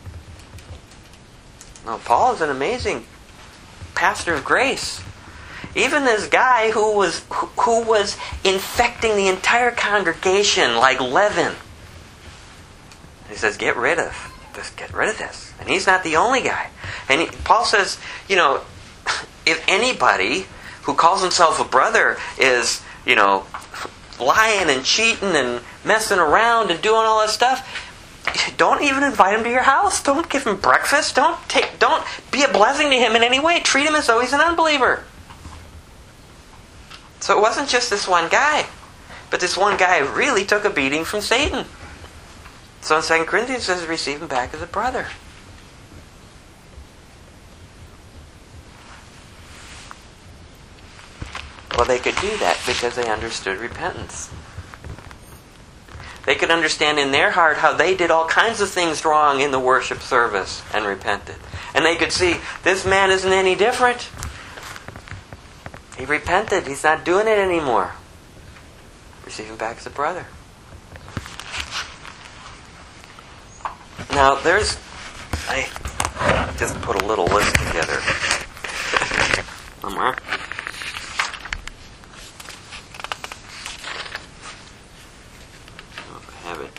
Speaker 1: Now, Paul is an amazing pastor of grace. Even this guy who was who, who was infecting the entire congregation like leaven. He says, get rid of this, get rid of this. And he's not the only guy. And he, Paul says, you know, if anybody who calls himself a brother is, you know, lying and cheating and messing around and doing all that stuff, don't even invite him to your house. Don't give him breakfast. Don't take. Don't be a blessing to him in any way. Treat him as though he's an unbeliever. So it wasn't just this one guy, but this one guy really took a beating from Satan. So in Second Corinthians it says, receive him back as a brother. Well, they could do that because they understood repentance. They could understand in their heart how they did all kinds of things wrong in the worship service and repented. And they could see, this man isn't any different. He repented. He's not doing it anymore. Receive him back as a brother. Now, there's... I just put a little list together. Somewhere. Have it.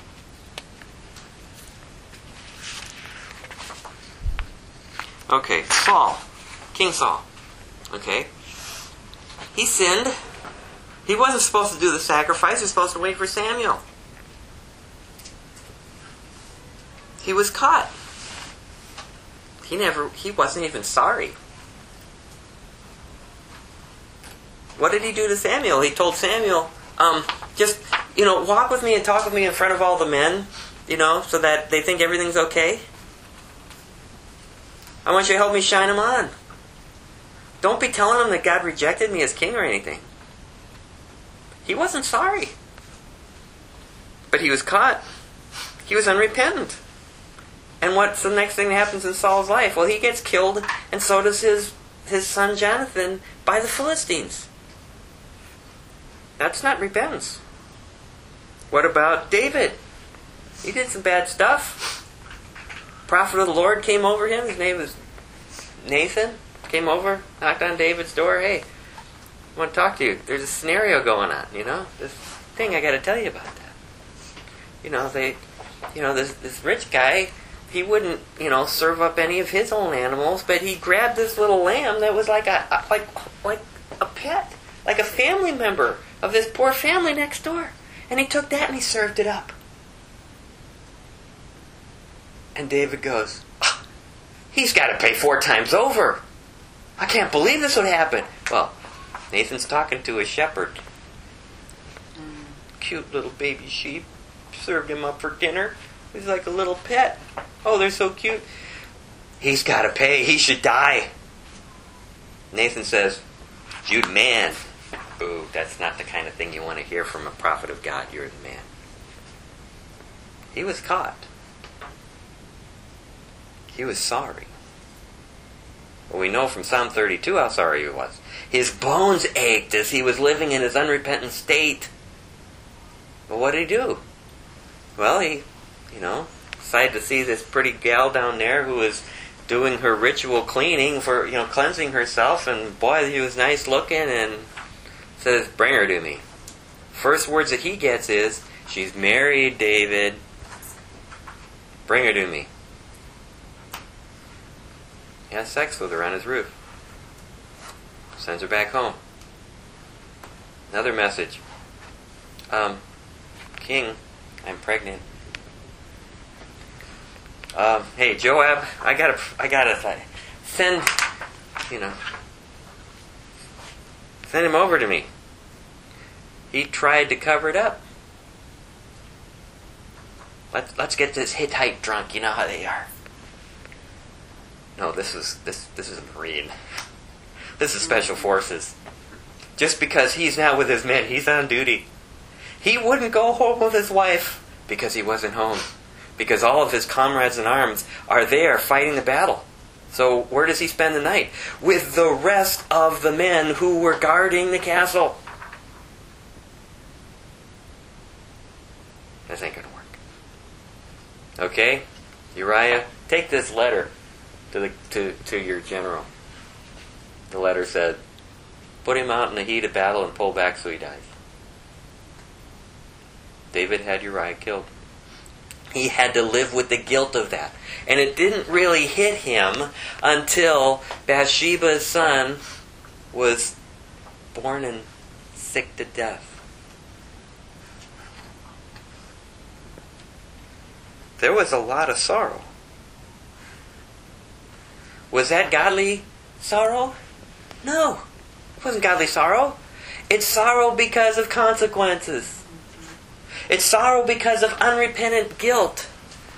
Speaker 1: Okay, Saul. King Saul. Okay. He sinned. He wasn't supposed to do the sacrifice. He was supposed to wait for Samuel. He was caught. He never, he wasn't even sorry. What did he do to Samuel? He told Samuel, um, just, you know, walk with me and talk with me in front of all the men, you know, so that they think everything's okay. I want you to help me shine them on. Don't be telling them that God rejected me as king or anything. He wasn't sorry. But he was caught. He was unrepentant. And what's the next thing that happens in Saul's life? Well, he gets killed, and so does his, his son Jonathan by the Philistines. That's not repentance. What about David? He did some bad stuff. Prophet of the Lord came over him. His name was Nathan. Came over, knocked on David's door. Hey, I want to talk to you. There's a scenario going on, you know? This thing, I got to tell you about that. You know, they, you know, this this rich guy, he wouldn't, you know, serve up any of his own animals, but he grabbed this little lamb that was like a, a like like a pet, like a family member of this poor family next door. And he took that and he served it up. And David goes, oh, he's got to pay four times over. I can't believe this would happen. Well, Nathan's talking to a shepherd. Cute little baby sheep. Served him up for dinner. He's like a little pet. Oh, they're so cute. He's got to pay. He should die. Nathan says, you man. Ooh, that's not the kind of thing you want to hear from a prophet of God. You're the man. He was caught. He was sorry. Well, we know from Psalm thirty-two how sorry he was. His bones ached as he was living in his unrepentant state. Well, what did he do? Well, he, you know, decided to see this pretty gal down there who was doing her ritual cleaning for, you know, cleansing herself, and boy, he was nice looking, and says, bring her to me. First words that he gets is, she's married, David. Bring her to me. He has sex with her on his roof. Sends her back home. Another message. Um, King, I'm pregnant. Um, hey, Joab, I gotta, I gotta send, you know, send him over to me. He tried to cover it up. Let's let's get this Hittite drunk. You know how they are. No, this is this this is a Marine. This is Special Forces. Just because he's now with his men, he's on duty. He wouldn't go home with his wife because he wasn't home. Because all of his comrades in arms are there fighting the battle. So where does he spend the night? With the rest of the men who were guarding the castle. This ain't gonna work. Okay? Uriah, take this letter to the to, to your general. The letter said, Put him out in the heat of battle and pull back so he dies. David had Uriah killed. He had to live with the guilt of that. And it didn't really hit him until Bathsheba's son was born and sick to death. There was a lot of sorrow. Was that godly sorrow? No. It wasn't godly sorrow. It's sorrow because of consequences. It's sorrow because of unrepentant guilt.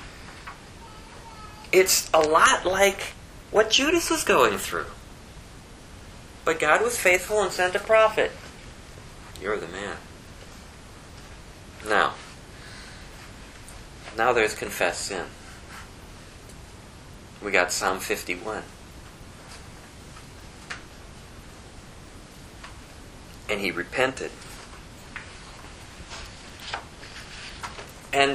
Speaker 1: It's a lot like what Judas was going through. But God was faithful and sent a prophet. You're the man. Now, now there's confessed sin. We got Psalm fifty-one. And he repented. And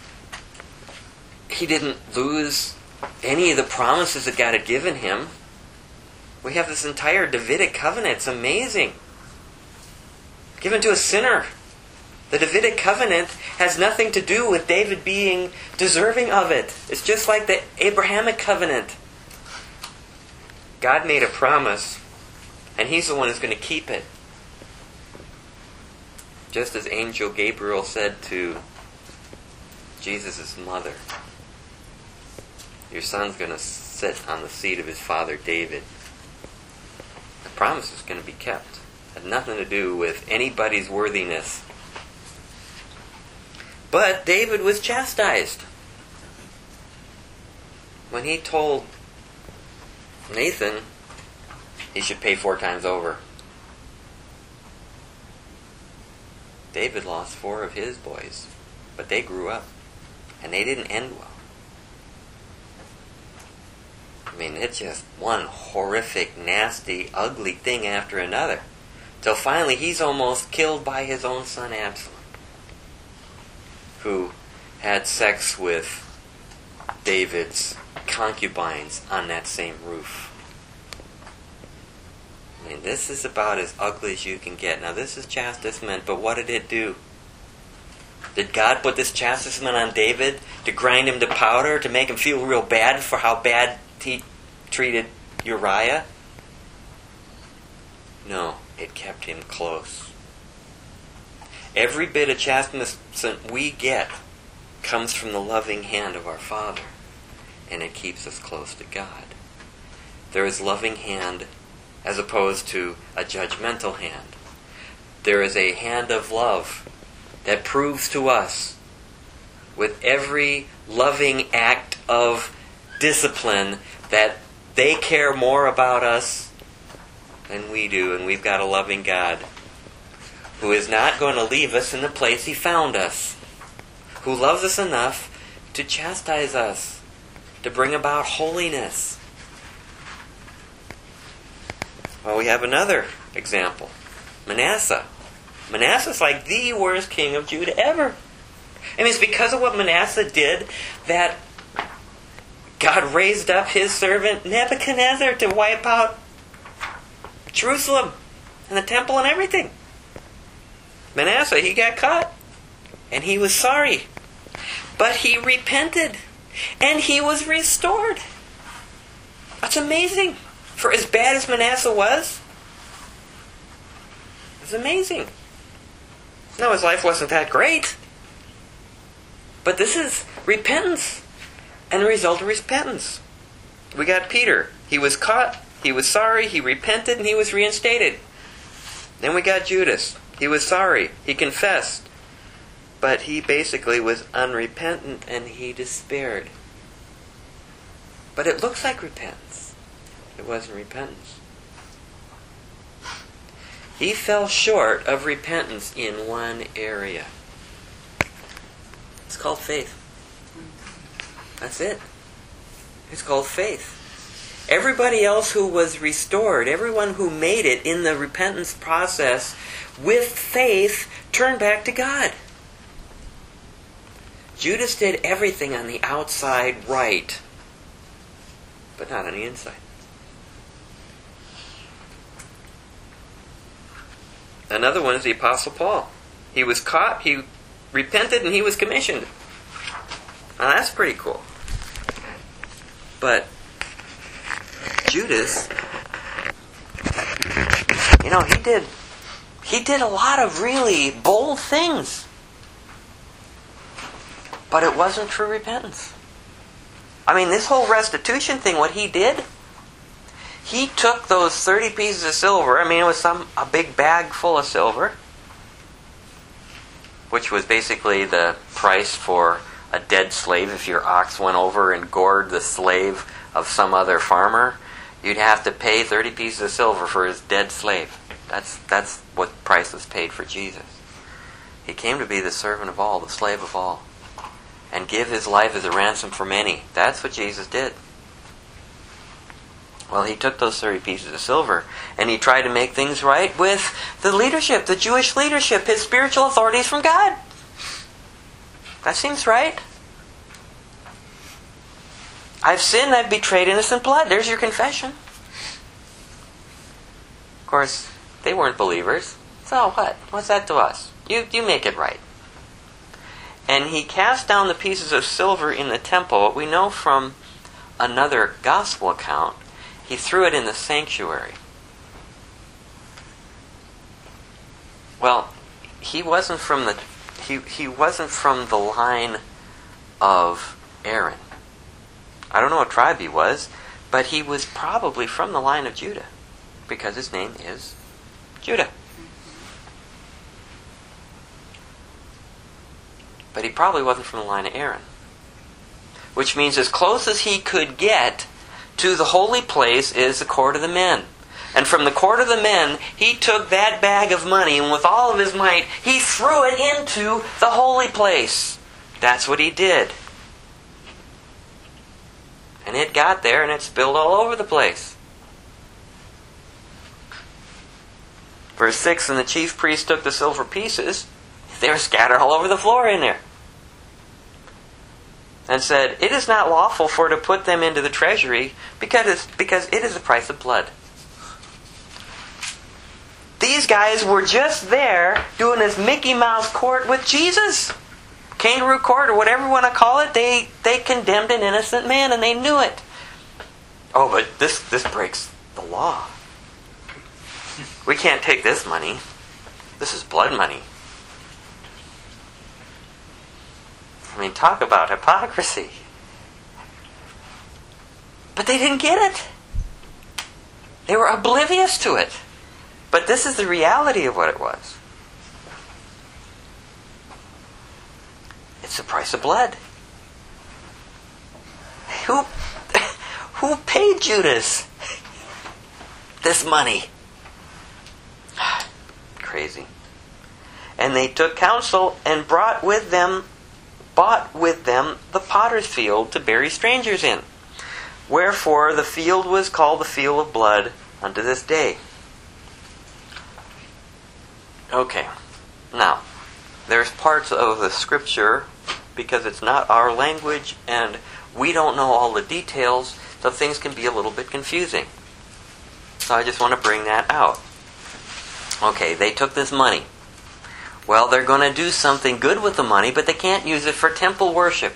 Speaker 1: he didn't lose any of the promises that God had given him. We have this entire Davidic covenant. It's amazing. Given to a sinner. The Davidic covenant has nothing to do with David being deserving of it. It's just like the Abrahamic covenant. God made a promise, and He's the one who's going to keep it. Just as Angel Gabriel said to Jesus' mother, your son's going to sit on the seat of his father David. The promise is going to be kept. It had nothing to do with anybody's worthiness. But David was chastised. When he told Nathan he should pay four times over, David lost four of his boys. But they grew up. And they didn't end well. I mean, it's just one horrific, nasty, ugly thing after another. Till finally he's almost killed by his own son Absalom, who had sex with David's concubines on that same roof. I mean, this is about as ugly as you can get. Now, this is chastisement, but what did it do? Did God put this chastisement on David to grind him to powder, to make him feel real bad for how bad he treated Uriah? No, it kept him close. Every bit of chastisement we get comes from the loving hand of our Father, and it keeps us close to God. There is loving hand as opposed to a judgmental hand. There is a hand of love that proves to us with every loving act of discipline that they care more about us than we do, and we've got a loving God who is not going to leave us in the place He found us, who loves us enough to chastise us, to bring about holiness. Well, we have another example. Manasseh. Manasseh's like the worst king of Judah ever. I mean, it's because of what Manasseh did that God raised up His servant Nebuchadnezzar to wipe out Jerusalem and the temple and everything. Manasseh, he got caught. And he was sorry. But he repented. And he was restored. That's amazing. For as bad as Manasseh was, it's amazing. No, his life wasn't that great. But this is repentance. And the result of repentance. We got Peter. He was caught. He was sorry. He repented. And he was reinstated. Then we got Judas. He was sorry. He confessed. But he basically was unrepentant and he despaired. But it looks like repentance. It wasn't repentance. He fell short of repentance in one area. It's called faith. That's it. It's called faith. Everybody else who was restored, everyone who made it in the repentance process with faith, turned back to God. Judas did everything on the outside right, but not on the inside. Another one is the Apostle Paul. He was caught, he repented, and he was commissioned. Now that's pretty cool. But Judas, you know, he did he did a lot of really bold things. But it wasn't true repentance. I mean, this whole restitution thing, what he did, he took those thirty pieces of silver, I mean, it was some a big bag full of silver, which was basically the price for a dead slave. If your ox went over and gored the slave of some other farmer, you'd have to pay thirty pieces of silver for his dead slave. That's that's what price was paid for Jesus. He came to be the servant of all, the slave of all, and give his life as a ransom for many. That's what Jesus did. Well, he took those thirty pieces of silver and he tried to make things right with the leadership, the Jewish leadership, his spiritual authorities from God. That seems right. I've sinned, I've betrayed innocent blood. There's your confession. Of course, they weren't believers. So what? What's that to us? You, you make it right. And he cast down the pieces of silver in the temple. What we know from another gospel account, he threw it in the sanctuary. Well, he wasn't from the he he wasn't from the line of Aaron. I don't know what tribe he was, but he was probably from the line of Judah, because his name is Judah. But he probably wasn't from the line of Aaron. Which means as close as he could get to the holy place is the court of the men. And from the court of the men, he took that bag of money and with all of his might, he threw it into the holy place. That's what he did. And it got there and it spilled all over the place. Verse six, and the chief priest took the silver pieces, they were scattered all over the floor in there, and said, it is not lawful for to put them into the treasury, because, because it is the price of blood. These guys were just there doing this Mickey Mouse court with Jesus. Kangaroo court, or whatever you want to call it. They they condemned an innocent man and they knew it. Oh, but this, this breaks the law. We can't take this money. This is blood money. I mean, talk about hypocrisy. But they didn't get it. They were oblivious to it. But this is the reality of what it was. It's the price of blood. Who, who paid Judas this money? Crazy. And they took counsel and brought with them bought with them the potter's field to bury strangers in. Wherefore the field was called the field of blood unto this day. Okay. Now, there's parts of the scripture, because it's not our language and we don't know all the details, so things can be a little bit confusing. So I just want to bring that out. Okay, they took this money. Well, they're going to do something good with the money, but they can't use it for temple worship.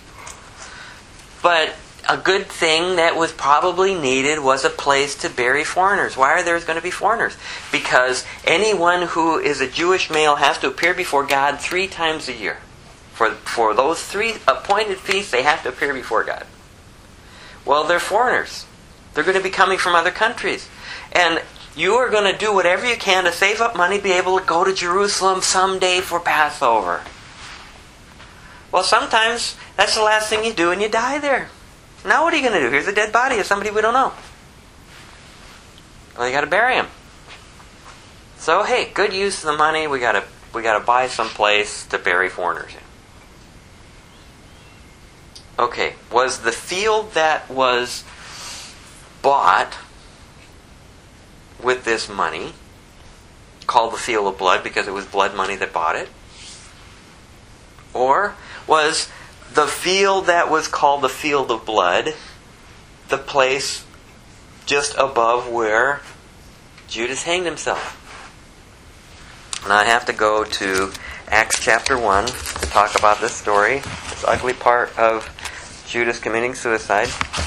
Speaker 1: But a good thing that was probably needed was a place to bury foreigners. Why are there going to be foreigners? Because anyone who is a Jewish male has to appear before God three times a year. For, for those three appointed feasts, they have to appear before God. Well, they're foreigners. They're going to be coming from other countries. And you are going to do whatever you can to save up money, be able to go to Jerusalem someday for Passover. Well, sometimes that's the last thing you do and you die there. Now what are you going to do? Here's a dead body of somebody we don't know. Well, you got to bury him. So, hey, good use of the money. We got to we got to buy some place to bury foreigners in. Okay, was the field that was bought with this money called the field of blood because it was blood money that bought it? Or was the field that was called the field of blood the place just above where Judas hanged himself? Now I have to go to Acts chapter one to talk about this story, this ugly part of Judas committing suicide.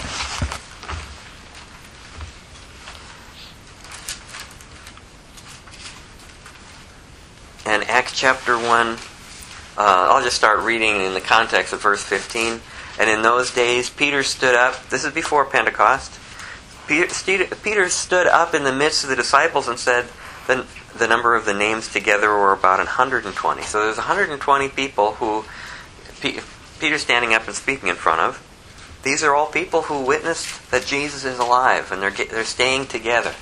Speaker 1: And Acts chapter one, uh, I'll just start reading in the context of verse fifteen. And in those days Peter stood up, this is before Pentecost, Peter, Peter stood up in the midst of the disciples and said, the, the number of the names together were about one hundred twenty. So there's one hundred twenty people who P, Peter's standing up and speaking in front of. These are all people who witnessed that Jesus is alive, and they're they're staying together.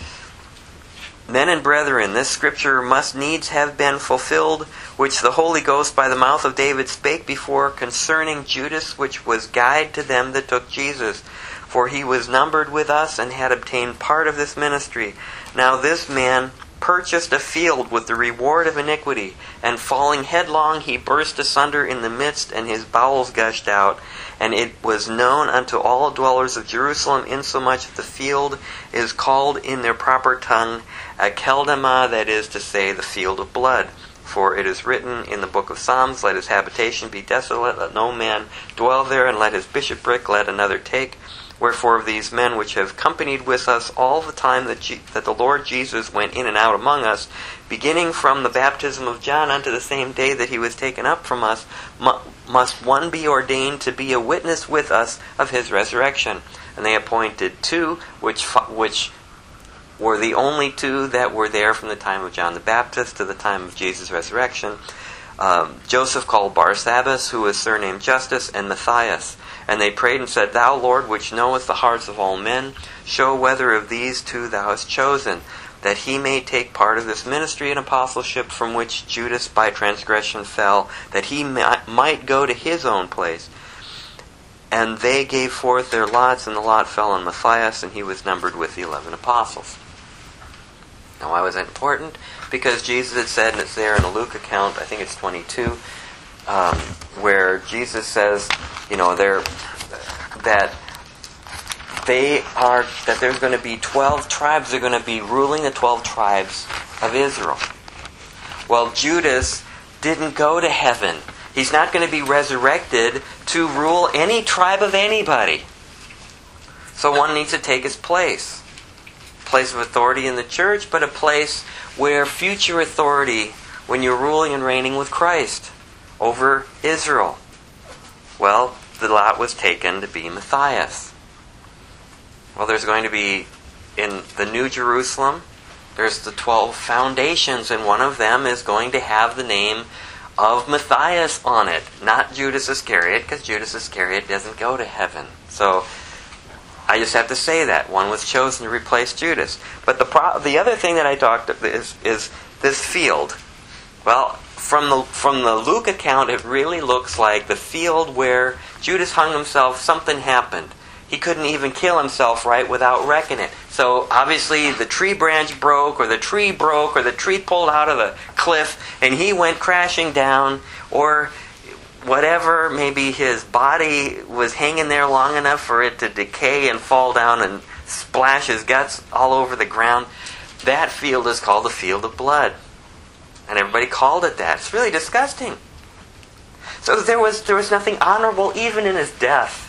Speaker 1: Men and brethren, this scripture must needs have been fulfilled, which the Holy Ghost by the mouth of David spake before concerning Judas, which was guide to them that took Jesus. For he was numbered with us and had obtained part of this ministry. Now this man purchased a field with the reward of iniquity, and falling headlong he burst asunder in the midst, and his bowels gushed out. And it was known unto all dwellers of Jerusalem, insomuch that the field is called in their proper tongue Akeldama, that is to say, the field of blood. For it is written in the book of Psalms, let his habitation be desolate, let no man dwell there, and let his bishopric let another take. Wherefore of these men which have companied with us all the time that, Je- that the Lord Jesus went in and out among us, beginning from the baptism of John unto the same day that he was taken up from us, mu- must one be ordained to be a witness with us of his resurrection. And they appointed two, which which were the only two that were there from the time of John the Baptist to the time of Jesus' resurrection. Um, Joseph called Barsabbas, who was surnamed Justus, and Matthias. And they prayed and said, Thou, Lord, which knowest the hearts of all men, show whether of these two thou hast chosen, that he may take part of this ministry and apostleship from which Judas by transgression fell, that he might go to his own place. And they gave forth their lots, and the lot fell on Matthias, and he was numbered with the eleven apostles. Now why was that important? Because Jesus had said, and it's there in a Luke account, I think it's twenty-two, um, where Jesus says, you know, they're, that they are, that there's going to be twelve tribes, they're going to be ruling the twelve tribes of Israel. Well, Judas didn't go to heaven. He's not going to be resurrected to rule any tribe of anybody. So one needs to take his place. Place of authority in the church, but a place where future authority, when you're ruling and reigning with Christ over Israel. Well, the lot was taken to be Matthias. Well, there's going to be, in the New Jerusalem, there's the twelve foundations, and one of them is going to have the name of Matthias on it, not Judas Iscariot, because Judas Iscariot doesn't go to heaven. So I just have to say that one was chosen to replace Judas. But the pro- the other thing that I talked about is is this field. Well, from the from the Luke account, it really looks like the field where Judas hung himself. Something happened. He couldn't even kill himself right without wrecking it. So obviously the tree branch broke, or the tree broke, or the tree pulled out of the cliff, and he went crashing down, or whatever, maybe his body was hanging there long enough for it to decay and fall down and splash his guts all over the ground. That field is called the field of blood. And everybody called it that. It's really disgusting. So there was there was nothing honorable even in his death.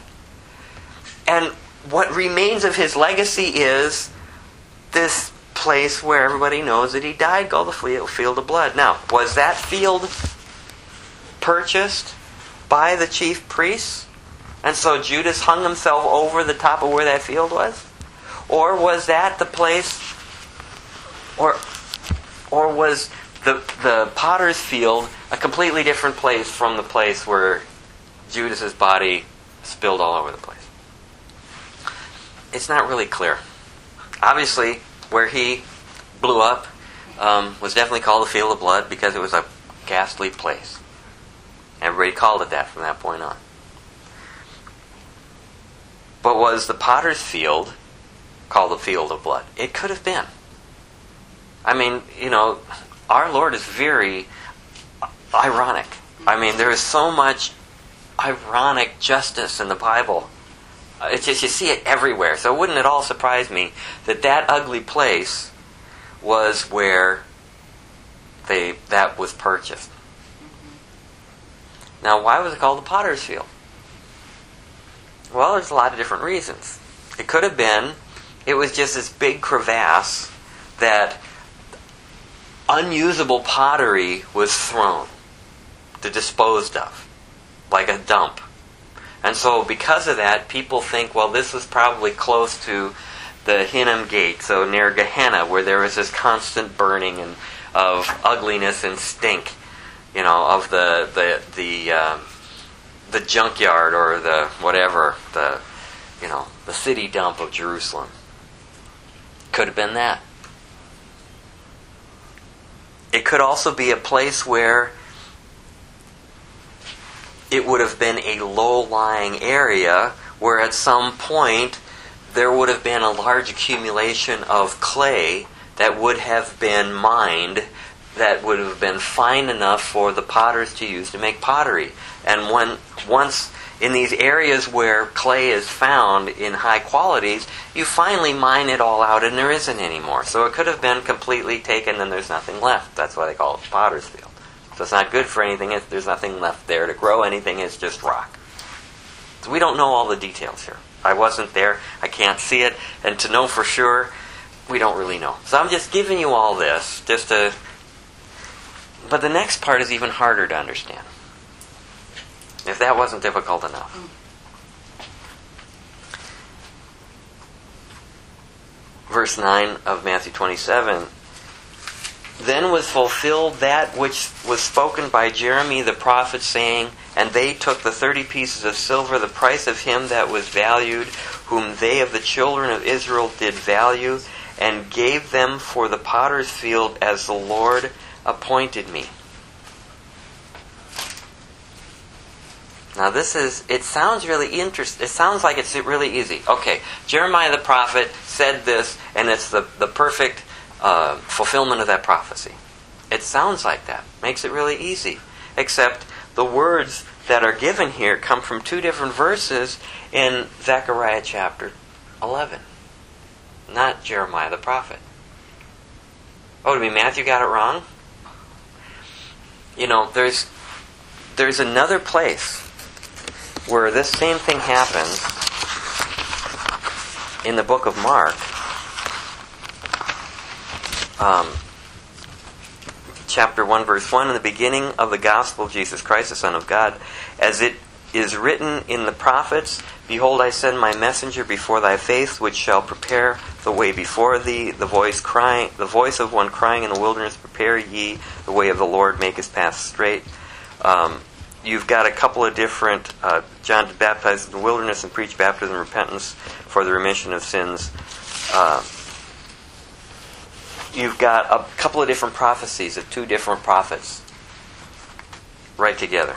Speaker 1: And what remains of his legacy is this place where everybody knows that he died, called the field of blood. Now, was that field purchased by the chief priests? And so Judas hung himself over the top of where that field was? Or was that the place, or or was the the potter's field a completely different place from the place where Judas's body spilled all over the place? It's not really clear. Obviously, where he blew up um, was definitely called the field of blood because it was a ghastly place. Everybody called it that from that point on. But was the potter's field called the field of blood? It could have been. I mean, you know, our Lord is very ironic. I mean, there is so much ironic justice in the Bible. It's just, you see it everywhere. So wouldn't it all surprise me that that ugly place was where they that was purchased. Now, why was it called the Potter's Field? Well, there's a lot of different reasons. It could have been, it was just this big crevasse that unusable pottery was thrown, to disposed of, like a dump. And so because of that, people think, well, this was probably close to the Hinnom Gate, so near Gehenna, where there was this constant burning and of ugliness and stink, you know, of the the the um, the junkyard or the whatever, the you know, the city dump of Jerusalem. Could have been that. It could also be a place where it would have been a low-lying area where at some point there would have been a large accumulation of clay that would have been mined, that would have been fine enough for the potters to use to make pottery. And when once in these areas where clay is found in high qualities, you finally mine it all out and there isn't any more. So it could have been completely taken and there's nothing left. That's why they call it the Potter's Field. So it's not good for anything if there's nothing left there to grow anything. It's just rock. So we don't know all the details here. I wasn't there. I can't see it. And to know for sure, we don't really know. So I'm just giving you all this just to... But the next part is even harder to understand. If that wasn't difficult enough. Verse nine of Matthew twenty-seven. Then was fulfilled that which was spoken by Jeremy the prophet, saying, And they took the thirty pieces of silver, the price of him that was valued, whom they of the children of Israel did value, and gave them for the potter's field as the Lord appointed me. Now this is, it sounds really interesting. It sounds like it's really easy. Okay, Jeremiah the prophet said this, and it's the, the perfect uh, fulfillment of that prophecy. It sounds like that. Makes it really easy. Except the words that are given here come from two different verses in Zechariah chapter eleven. Not Jeremiah the prophet. Oh, to me, Matthew got it wrong? You know, there's there's another place where this same thing happens in the book of Mark. Um, chapter one, verse one, in the beginning of the gospel of Jesus Christ, the Son of God, as it is written in the prophets, Behold, I send my messenger before thy face, which shall prepare the way before thee. The voice crying, the voice of one crying in the wilderness, Prepare ye the way of the Lord, make his path straight. Um, you've got a couple of different, uh, John baptized in the wilderness and preached baptism and repentance for the remission of sins. Uh, you've got a couple of different prophecies of two different prophets right together.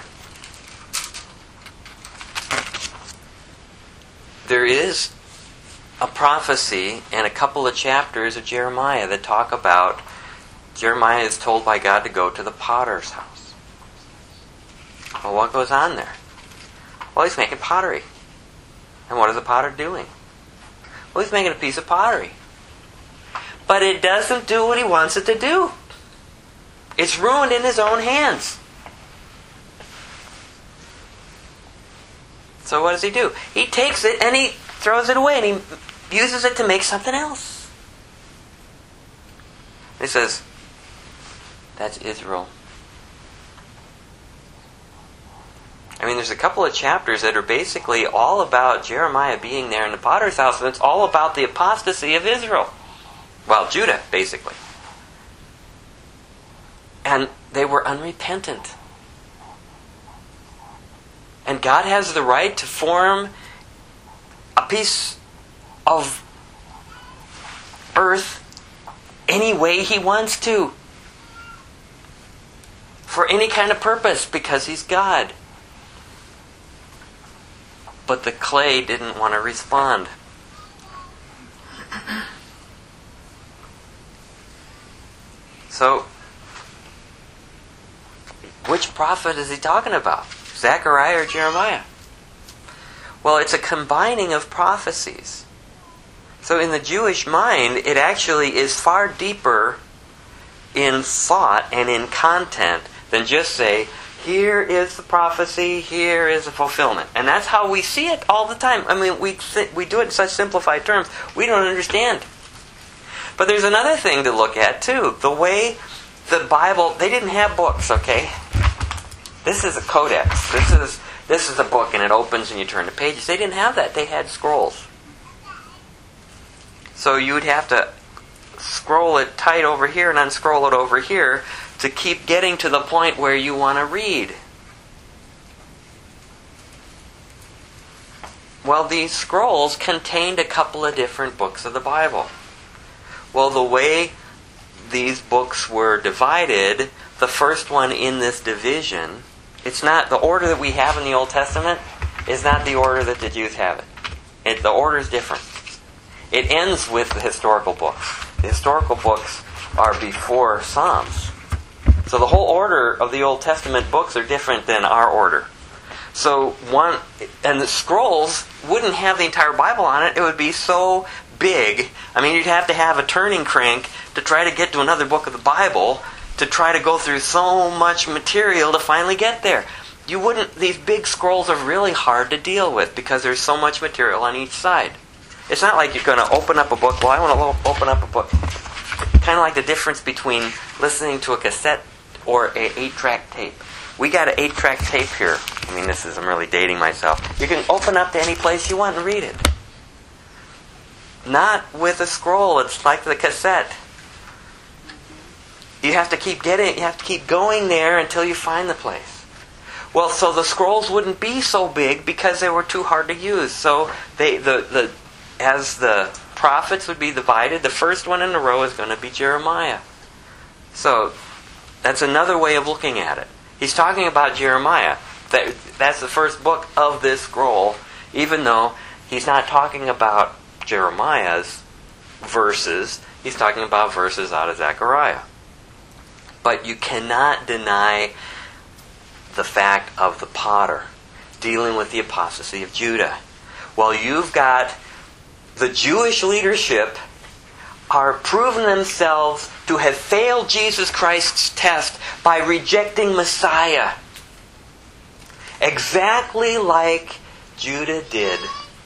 Speaker 1: There is a prophecy and a couple of chapters of Jeremiah that talk about Jeremiah is told by God to go to the potter's house. Well, what goes on there? Well, he's making pottery. And what is the potter doing? Well, he's making a piece of pottery. But it doesn't do what he wants it to do. It's ruined in his own hands. So what does he do? He takes it and he throws it away and he uses it to make something else. He says, that's Israel. I mean, there's a couple of chapters that are basically all about Jeremiah being there in the potter's house, and it's all about the apostasy of Israel. Well, Judah, basically. And they were unrepentant. And God has the right to form a piece of earth any way He wants to. For any kind of purpose, because He's God. But the clay didn't want to respond. So, which prophet is he talking about? Zechariah or Jeremiah? Well, it's a combining of prophecies. So in the Jewish mind, it actually is far deeper in thought and in content than just say, here is the prophecy, here is the fulfillment. And that's how we see it all the time. I mean, we th- we do it in such simplified terms, we don't understand. But there's another thing to look at, too. The way the Bible, they didn't have books, okay? This is a codex. This is this is a book, and it opens and you turn the pages. They didn't have that. They had scrolls. So you would have to scroll it tight over here and unscroll it over here to keep getting to the point where you want to read. Well, these scrolls contained a couple of different books of the Bible. Well, the way these books were divided, the first one in this division, it's not the order that we have in the Old Testament is not the order that the Jews have it. It the order is different. It ends with the historical books. The historical books are before Psalms. So the whole order of the Old Testament books are different than our order. So one, and the scrolls wouldn't have the entire Bible on it. It would be so big. I mean, you'd have to have a turning crank to try to get to another book of the Bible, to try to go through so much material to finally get there. You wouldn't, these big scrolls are really hard to deal with because there's so much material on each side. It's not like you're going to open up a book. Well, I want to open up a book. Kind of like the difference between listening to a cassette or an eight-track tape. We got an eight-track tape here. I mean, this is, I'm really dating myself. You can open up to any place you want and read it. Not with a scroll. It's like the cassette. You have to keep getting, you have to keep going there until you find the place. Well, so the scrolls wouldn't be so big because they were too hard to use. So they, the, the, as the prophets would be divided, the first one in a row is going to be Jeremiah. So that's another way of looking at it. He's talking about Jeremiah. That, that's the first book of this scroll, even though he's not talking about Jeremiah's verses. He's talking about verses out of Zechariah. But you cannot deny the fact of the potter dealing with the apostasy of Judah. Well, you've got the Jewish leadership are proving themselves to have failed Jesus Christ's test by rejecting Messiah. Exactly like Judah did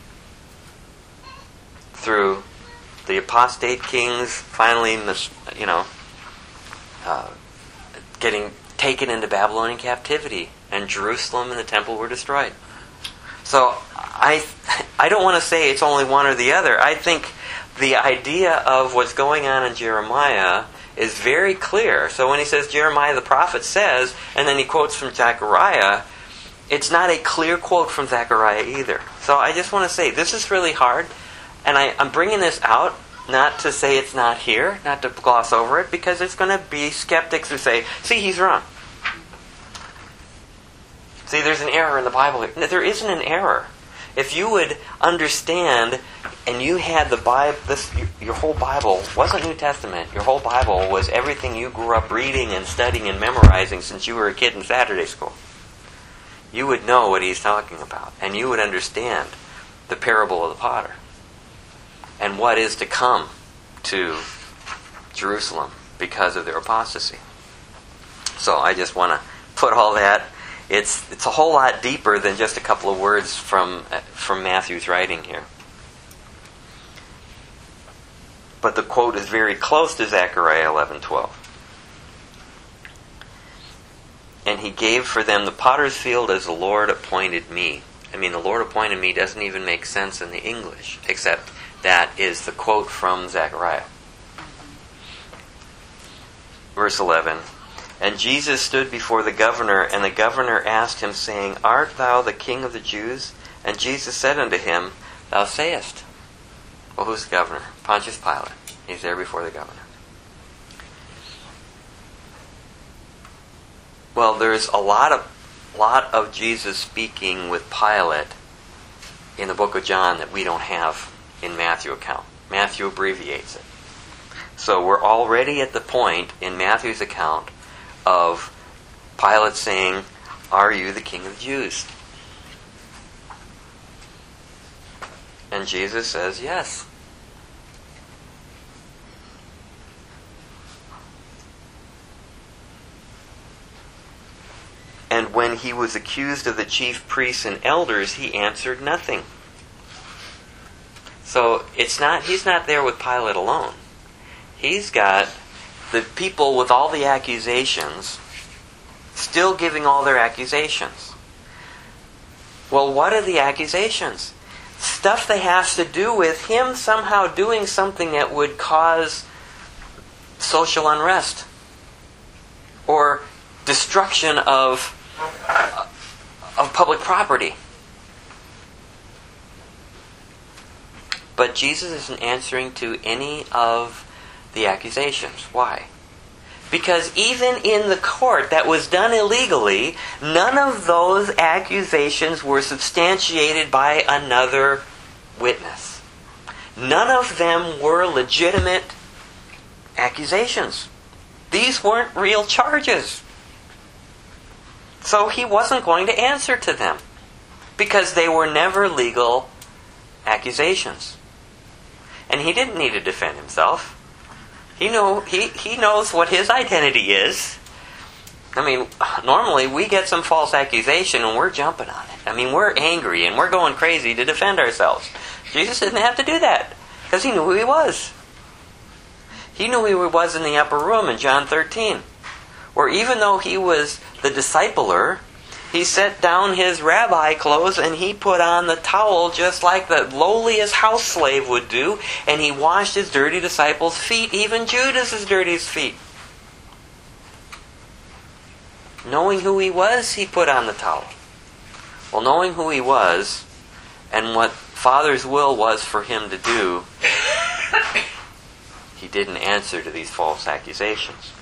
Speaker 1: through the apostate kings finally, you know, uh, getting taken into Babylonian captivity, and Jerusalem and the temple were destroyed. So I, I don't want to say it's only one or the other. I think the idea of what's going on in Jeremiah is very clear. So when he says Jeremiah the prophet says, and then he quotes from Zechariah, it's not a clear quote from Zechariah either. So I just want to say, this is really hard, and I, I'm bringing this out not to say it's not here, not to gloss over it, because there's going to be skeptics who say, see, he's wrong. See, there's an error in the Bible here. No, there isn't an error. If you would understand, and you had the Bible, this, your whole Bible wasn't New Testament. Your whole Bible was everything you grew up reading and studying and memorizing since you were a kid in Saturday school. You would know what he's talking about, and you would understand the parable of the potter and what is to come to Jerusalem because of their apostasy. So I just want to put all that. It's it's a whole lot deeper than just a couple of words from from Matthew's writing here. But the quote is very close to Zechariah eleven twelve. And he gave for them the potter's field as the Lord appointed me. I mean, the Lord appointed me doesn't even make sense in the English, except that is the quote from Zechariah. Verse eleven. And Jesus stood before the governor, and the governor asked him, saying, Art thou the king of the Jews? And Jesus said unto him, Thou sayest. Well, who's the governor? Pontius Pilate. He's there before the governor. Well, there's a lot of lot of Jesus speaking with Pilate in the book of John that we don't have in Matthew's account. Matthew abbreviates it. So we're already at the point in Matthew's account of Pilate saying, Are you the king of the Jews? And Jesus says, Yes. And when he was accused of the chief priests and elders, he answered nothing. So it's not he's not there with Pilate alone. He's got the people with all the accusations still giving all their accusations. Well, what are the accusations? Stuff that has to do with him somehow doing something that would cause social unrest or destruction of, of public property. But Jesus isn't answering to any of the accusations. Why? Because even in the court that was done illegally, none of those accusations were substantiated by another witness. None of them were legitimate accusations. These weren't real charges. So he wasn't going to answer to them because they were never legal accusations. And he didn't need to defend himself. He know he, he knows what his identity is. I mean, normally we get some false accusation and we're jumping on it. I mean, we're angry and we're going crazy to defend ourselves. Jesus didn't have to do that because he knew who he was. He knew who he was in the upper room in John thirteen, where even though he was the discipler, he set down his rabbi clothes and he put on the towel just like the lowliest house slave would do, and he washed his dirty disciples' feet, even Judas' dirty feet. Knowing who he was, he put on the towel. Well, knowing who he was and what Father's will was for him to do, he didn't answer to these false accusations.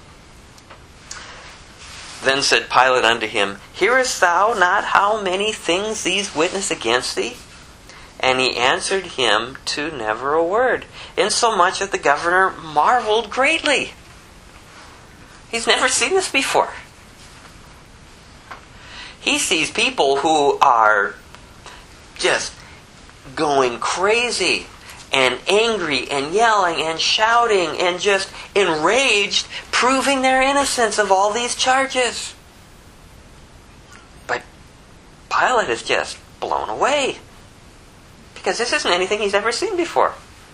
Speaker 1: Then said Pilate unto him, Hearest thou not how many things these witness against thee? And he answered him to never a word, insomuch that the governor marveled greatly. He's never seen this before. He sees people who are just going crazy and angry and yelling and shouting and just enraged, proving their innocence of all these charges. But Pilate is just blown away because this isn't anything he's ever seen before.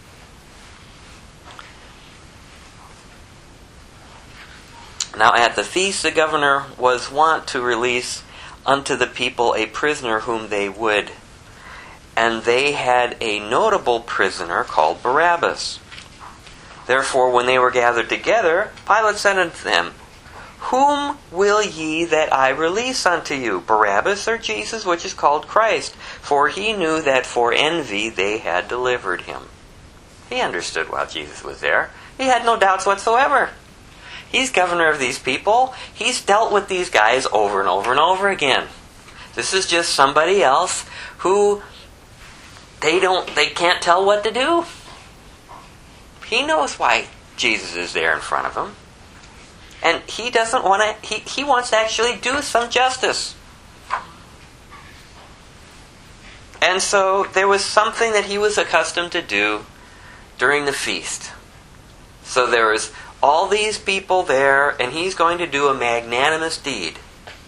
Speaker 1: Now at the feast the governor was wont to release unto the people a prisoner whom they would. And they had a notable prisoner called Barabbas. Therefore, when they were gathered together, Pilate said unto them, Whom will ye that I release unto you, Barabbas or Jesus, which is called Christ? For he knew that for envy they had delivered him. He understood while Jesus was there. He had no doubts whatsoever. He's governor of these people. He's dealt with these guys over and over and over again. This is just somebody else who They don't. They can't tell what to do. He knows why Jesus is there in front of him, and he doesn't want to. He he wants to actually do some justice. And so there was something that he was accustomed to do during the feast. So there was all these people there, and he's going to do a magnanimous deed.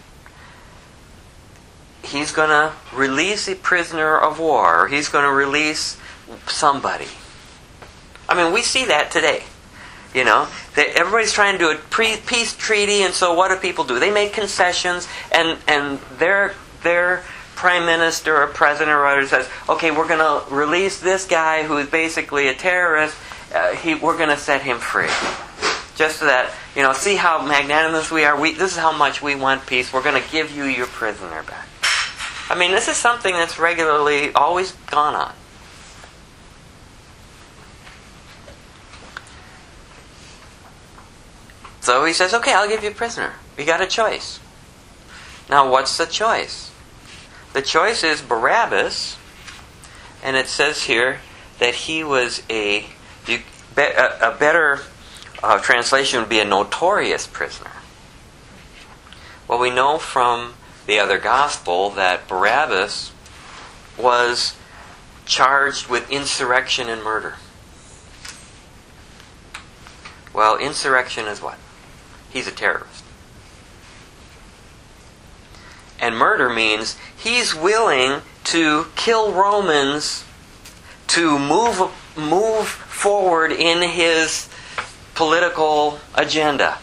Speaker 1: He's going to release a prisoner of war. Or he's going to release somebody. I mean, we see that today. You know, that everybody's trying to do a pre- peace treaty, and so what do people do? They make concessions, and, and their their prime minister or president or whatever says, okay, we're going to release this guy who is basically a terrorist. Uh, he, we're going to set him free. Just so that, you know, see how magnanimous we are. We, this is how much we want peace. We're going to give you your prisoner back. I mean, this is something that's regularly always gone on. So he says, okay, I'll give you a prisoner. You got a choice. Now, what's the choice? The choice is Barabbas, and it says here that he was a, you, a, a better uh, translation would be a notorious prisoner. Well, we know from the other gospel that Barabbas was charged with insurrection and murder. Well, insurrection is what? He's a terrorist. murder means he's willing to kill Romans to move move forward in his political agenda.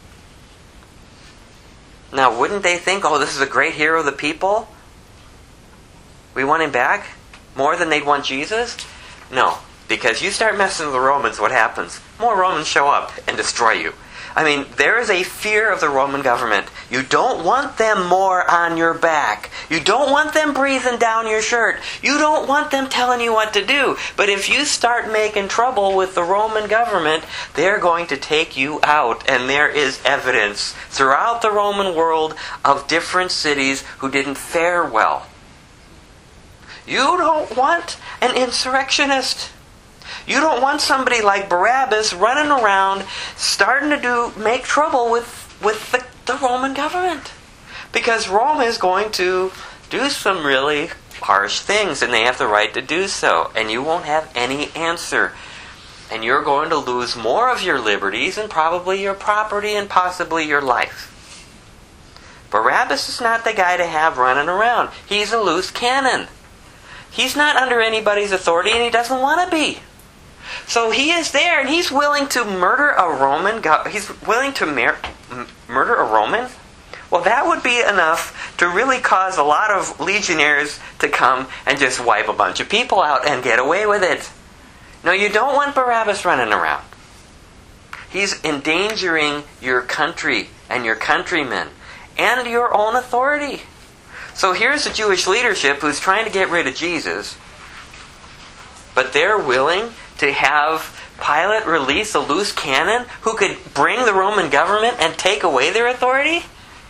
Speaker 1: Now, wouldn't they think, oh, this is a great hero of the people? We want him back? More than they'd want Jesus? No. Because you start messing with the Romans, what happens? More Romans show up and destroy you. I mean, there is a fear of the Roman government. You don't want them more on your back. You don't want them breathing down your shirt. You don't want them telling you what to do. But if you start making trouble with the Roman government, they're going to take you out. And there is evidence throughout the Roman world of different cities who didn't fare well. You don't want an insurrectionist. You don't want somebody like Barabbas running around starting to do make trouble with, with the, the Roman government. Because Rome is going to do some really harsh things, and they have the right to do so. And you won't have any answer. And you're going to lose more of your liberties and probably your property and possibly your life. Barabbas is not the guy to have running around. He's a loose cannon. He's not under anybody's authority, and he doesn't want to be. So he is there, and he's willing to murder a Roman. He's willing to mer- murder a Roman? Well, that would be enough to really cause a lot of legionnaires to come and just wipe a bunch of people out and get away with it. No, you don't want Barabbas running around. He's endangering your country and your countrymen and your own authority. So here's the Jewish leadership who's trying to get rid of Jesus, but they're willing to have Pilate release a loose cannon who could bring the Roman government and take away their authority?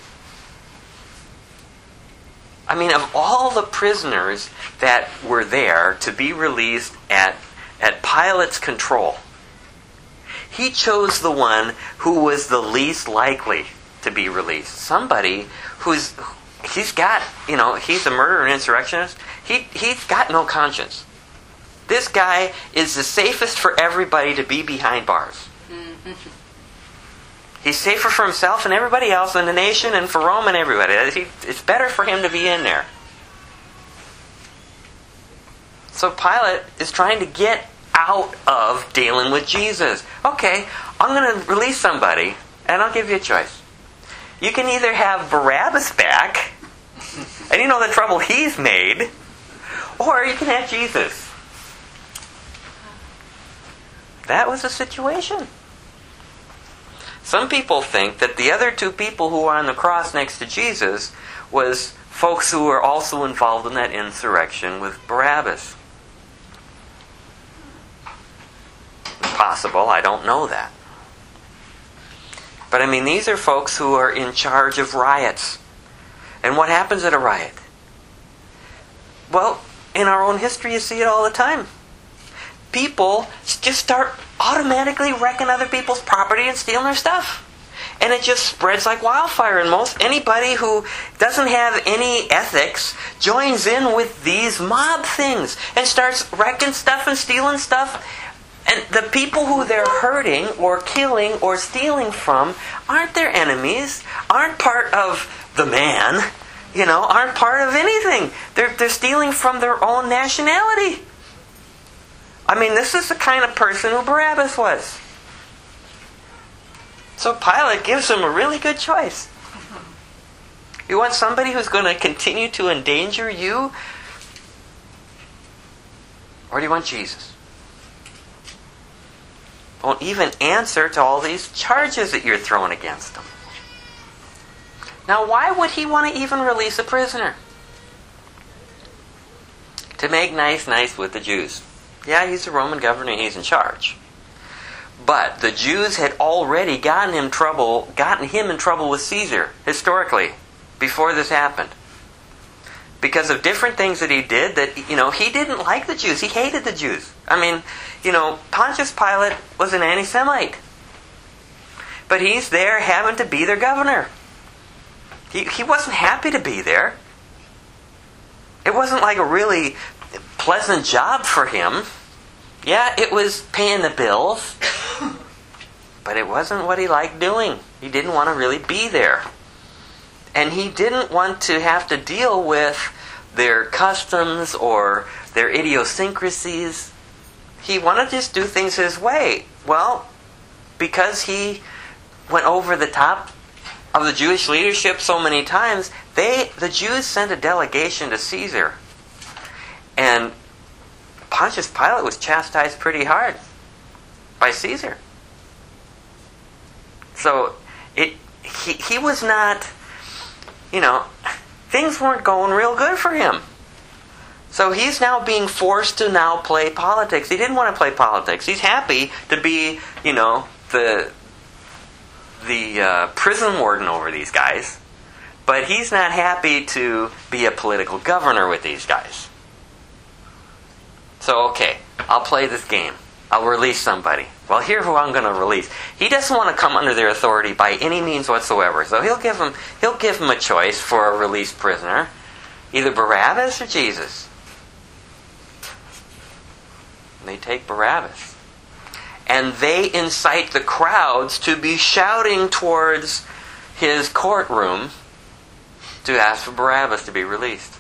Speaker 1: I mean, of all the prisoners that were there to be released at, at Pilate's control, he chose the one who was the least likely to be released. Somebody who's, he's got, you know, he's a murderer and insurrectionist. He, he's got no conscience. This guy is the safest for everybody to be behind bars. He's safer for himself and everybody else and the nation and for Rome and everybody. It's better for him to be in there. So Pilate is trying to get out of dealing with Jesus. Okay, I'm going to release somebody, and I'll give you a choice. You can either have Barabbas back, and you know the trouble he's made, or you can have Jesus. That was the situation. Some people think that the other two people who were on the cross next to Jesus was folks who were also involved in that insurrection with Barabbas. It's possible, I don't know that. But I mean, these are folks who are in charge of riots. And what happens at a riot? Well, in our own history you see it all the time. People just start automatically wrecking other people's property and stealing their stuff. And it just spreads like wildfire. And most anybody who doesn't have any ethics joins in with these mob things and starts wrecking stuff and stealing stuff. And the people who they're hurting or killing or stealing from aren't their enemies, aren't part of the man, you know, aren't part of anything. They're, they're stealing from their own nationality. I mean, this is the kind of person who Barabbas was. So Pilate gives him a really good choice. You want somebody who's going to continue to endanger you? Or do you want Jesus? Won't even answer to all these charges that you're throwing against him. Now, why would he want to even release a prisoner? To make nice, nice with the Jews. Yeah, he's a Roman governor and he's in charge. But the Jews had already gotten him trouble, gotten him in trouble with Caesar, historically, before this happened. Because of different things that he did that, you know, he didn't like the Jews. He hated the Jews. I mean, you know, Pontius Pilate was an anti-Semite. But he's there having to be their governor. He, he wasn't happy to be there. It wasn't like a really pleasant job for him. Yeah, it was paying the bills, but it wasn't what he liked doing. He didn't want to really be there. And he didn't want to have to deal with their customs or their idiosyncrasies. He wanted to just do things his way. Well, because he went over the top of the Jewish leadership so many times, they the Jews sent a delegation to Caesar. And Pontius Pilate was chastised pretty hard by Caesar. So it he, he was not, you know, things weren't going real good for him. So he's now being forced to now play politics. He didn't want to play politics. He's happy to be, you know, the the uh, prison warden over these guys. But he's not happy to be a political governor with these guys. So, okay, I'll play this game. I'll release somebody. Well, here's who I'm going to release. He doesn't want to come under their authority by any means whatsoever. So he'll give him he'll give him a choice for a released prisoner. Either Barabbas or Jesus. And they take Barabbas. And they incite the crowds to be shouting towards his courtroom to ask for Barabbas to be released.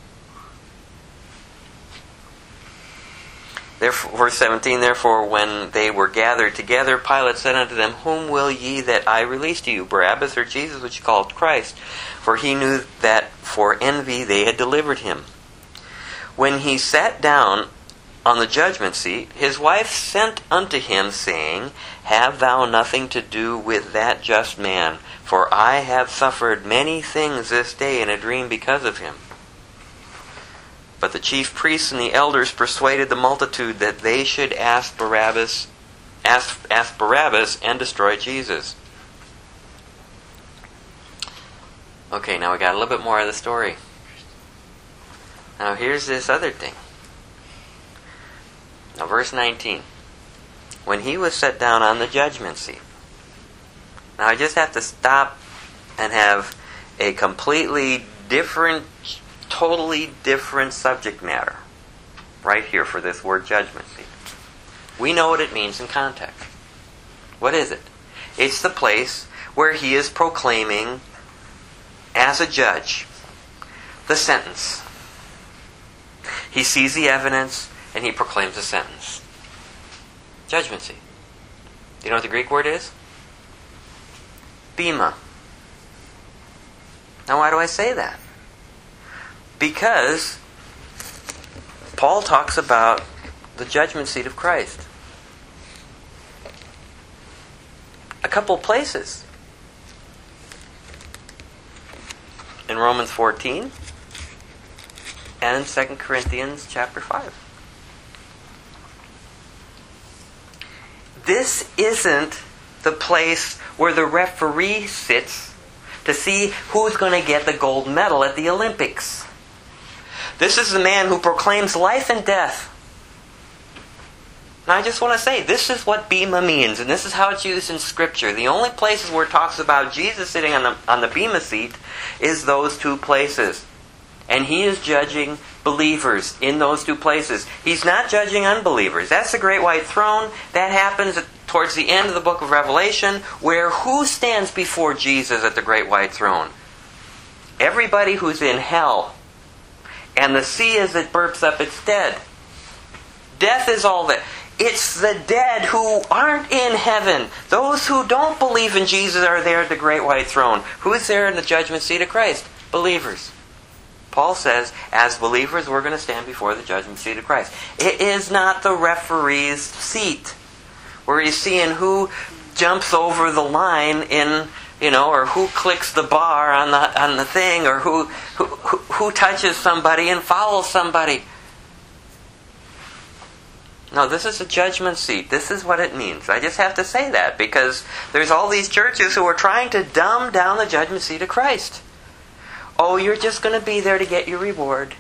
Speaker 1: Therefore, verse seventeen, therefore, when they were gathered together, Pilate said unto them, Whom will ye that I release to you, Barabbas or Jesus, which you called Christ? For he knew that for envy they had delivered him. When he sat down on the judgment seat, his wife sent unto him, saying, Have thou nothing to do with that just man, for I have suffered many things this day in a dream because of him. But the chief priests and the elders persuaded the multitude that they should ask Barabbas, ask, ask Barabbas and destroy Jesus. Okay, now we got a little bit more of the story. Now here's this other thing. Now verse nineteen. When he was set down on the judgment seat. Now I just have to stop and have a completely different, totally different subject matter right here for this word judgment seat. We know what it means in context. What is it? It's the place where he is proclaiming as a judge the sentence. He sees the evidence and he proclaims a sentence. Judgment seat. Do you know what the Greek word is? Bema. Now why do I say that? Because Paul talks about the judgment seat of Christ. A couple places. In Romans fourteen and in Second Corinthians chapter five. This isn't the place where the referee sits to see who's going to get the gold medal at the Olympics. This is the man who proclaims life and death. Now I just want to say, this is what Bema means, and this is how it's used in Scripture. The only places where it talks about Jesus sitting on the, on the Bema seat is those two places. And he is judging believers in those two places. He's not judging unbelievers. That's the great white throne. That happens towards the end of the book of Revelation, where who stands before Jesus at the great white throne? Everybody who's in hell. And the sea as it burps up its dead. Death is all that. It's the dead who aren't in heaven. Those who don't believe in Jesus are there at the great white throne. Who's there in the judgment seat of Christ? Believers. Paul says, as believers, we're going to stand before the judgment seat of Christ. It is not the referee's seat, where he's seeing who jumps over the line in, you know, or who clicks the bar on the on the thing, or who who who, who touches somebody and follows somebody. No, this is a judgment seat. This is what it means. I just have to say that because there's all these churches who are trying to dumb down the judgment seat of Christ. Oh, you're just going to be there to get your reward.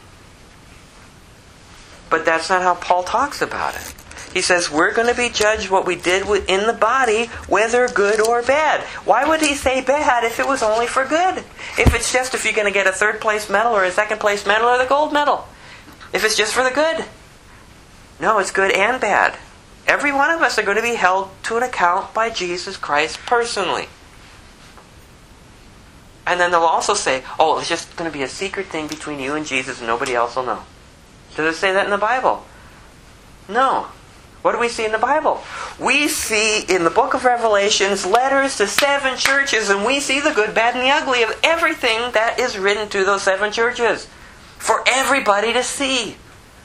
Speaker 1: But that's not how Paul talks about it. He says we're going to be judged what we did in the body, whether good or bad. Why would he say bad if it was only for good? If it's just if you're going to get a third place medal or a second place medal or the gold medal. If it's just for the good. No, it's good and bad. Every one of us are going to be held to an account by Jesus Christ personally. And then they'll also say, oh, it's just going to be a secret thing between you and Jesus and nobody else will know. Does it say that in the Bible? No. What do we see in the Bible? We see in the book of Revelations letters to seven churches, and we see the good, bad, and the ugly of everything that is written to those seven churches for everybody to see.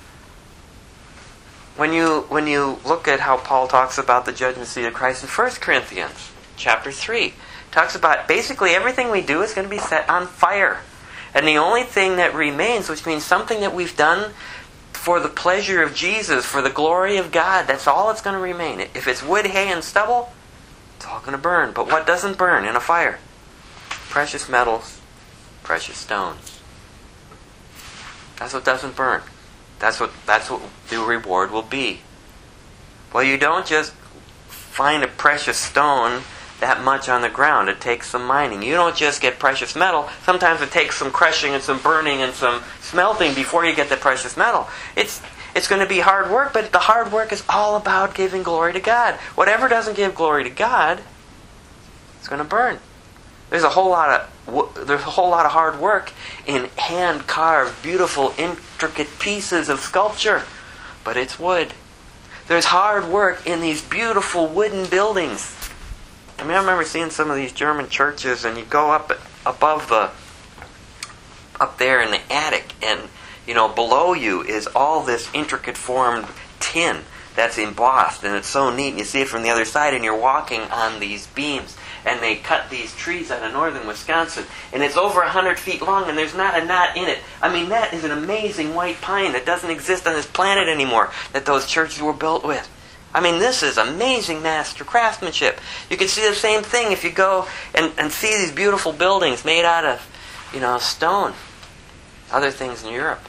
Speaker 1: When you when you look at how Paul talks about the judgment seat of Christ in First Corinthians chapter three, talks about basically everything we do is going to be set on fire. And the only thing that remains, which means something that we've done for the pleasure of Jesus, for the glory of God, that's all that's going to remain. If it's wood, hay, and stubble, it's all going to burn. But what doesn't burn in a fire? Precious metals, precious stones. That's what doesn't burn. That's what that's what the reward will be. Well, you don't just find a precious stone that much on the ground. It takes some mining. You don't just get precious metal. Sometimes it takes some crushing and some burning and some smelting before you get the precious metal. It's it's going to be hard work, but the hard work is all about giving glory to God. Whatever doesn't give glory to God, it's going to burn. There's a whole lot of there's a whole lot of hard work in hand-carved, beautiful, intricate pieces of sculpture, but it's wood. There's hard work in these beautiful wooden buildings. I mean, I remember seeing some of these German churches, and you go up above the, up there in the attic, and, you know, below you is all this intricate formed tin that's embossed, and it's so neat, and you see it from the other side, and you're walking on these beams, and they cut these trees out of northern Wisconsin, and it's over a hundred feet long, and there's not a knot in it. I mean, that is an amazing white pine that doesn't exist on this planet anymore, that those churches were built with. I mean, this is amazing master craftsmanship. You can see the same thing if you go and, and see these beautiful buildings made out of, you know, stone. Other things in Europe.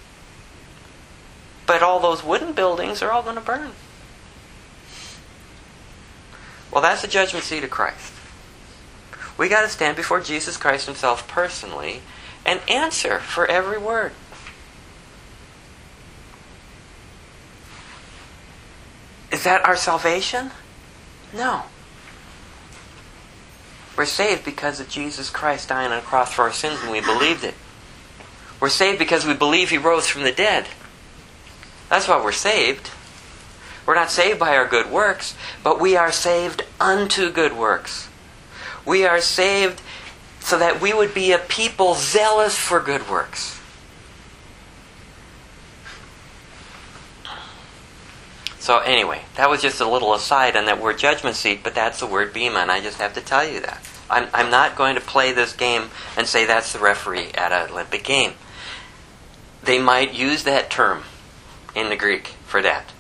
Speaker 1: But all those wooden buildings are all going to burn. Well, that's the judgment seat of Christ. We got to stand before Jesus Christ himself personally and answer for every word. Is that our salvation? No. We're saved because of Jesus Christ dying on a cross for our sins, and we believed it. We're saved because we believe He rose from the dead. That's why we're saved. We're not saved by our good works, but we are saved unto good works. We are saved so that we would be a people zealous for good works. So anyway, that was just a little aside on that word judgment seat, but that's the word bema, and I just have to tell you that. I'm, I'm not going to play this game and say that's the referee at an Olympic game. They might use that term in the Greek for that.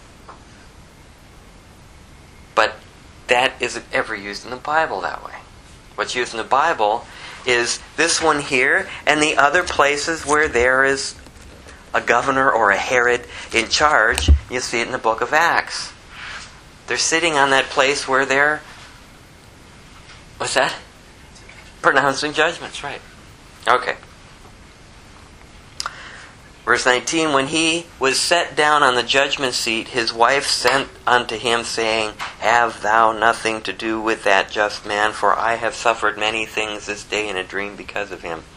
Speaker 1: But that isn't ever used in the Bible that way. What's used in the Bible is this one here and the other places where there is a governor or a Herod in charge. You see it in the book of Acts. They're sitting on that place where they're, what's that? Pronouncing judgments, right. Okay. Verse nineteen, when he was set down on the judgment seat, his wife sent unto him, saying, Have thou nothing to do with that just man, for I have suffered many things this day in a dream because of him.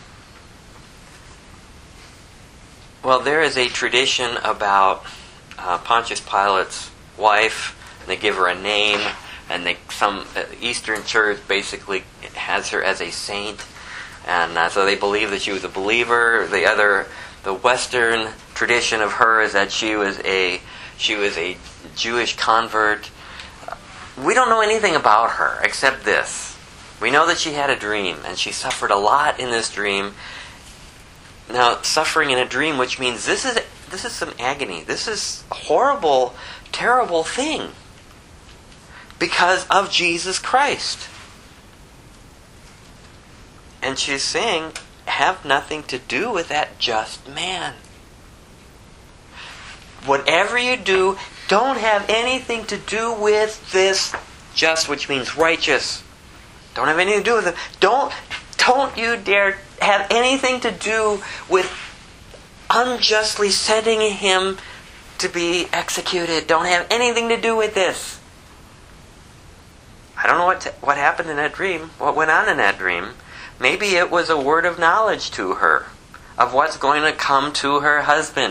Speaker 1: Well, there is a tradition about uh, Pontius Pilate's wife, and they give her a name, and they some uh, Eastern Church basically has her as a saint, and uh, so they believe that she was a believer. The other, the Western tradition of her is that she was a she was a Jewish convert. We don't know anything about her except this: we know that she had a dream, and she suffered a lot in this dream. Now, suffering in a dream, which means this is this is some agony. This is a horrible, terrible thing because of Jesus Christ. And she's saying, have nothing to do with that just man. Whatever you do, don't have anything to do with this just, which means righteous. Don't have anything to do with it. Don't, don't you dare have anything to do with unjustly sending him to be executed. Don't have anything to do with this. I don't know what t- what happened in that dream, what went on in that dream, Maybe it was a word of knowledge to her of what's going to come to her husband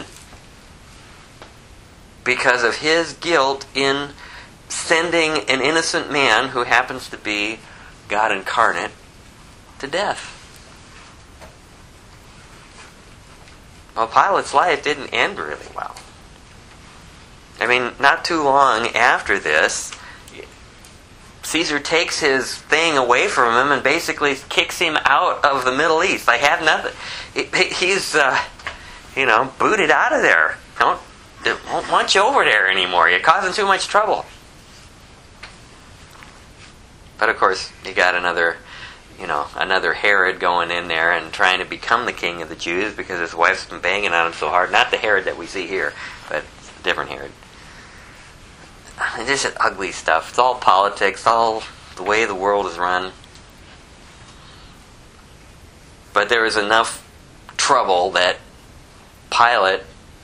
Speaker 1: because of his guilt in sending an innocent man who happens to be God incarnate to death. Well, Pilate's life didn't end really well. I mean, not too long after this, Caesar takes his thing away from him and basically kicks him out of the Middle East. I have nothing. He's, uh, you know, booted out of there. Don't, don't want you over there anymore. You're causing too much trouble. But of course, you got another, you know, another Herod going in there and trying to become the king of the Jews because his wife's been banging on him so hard. Not the Herod that we see here, but a different Herod. It's just ugly stuff. It's all politics, all the way the world is run. But there was enough trouble that Pilate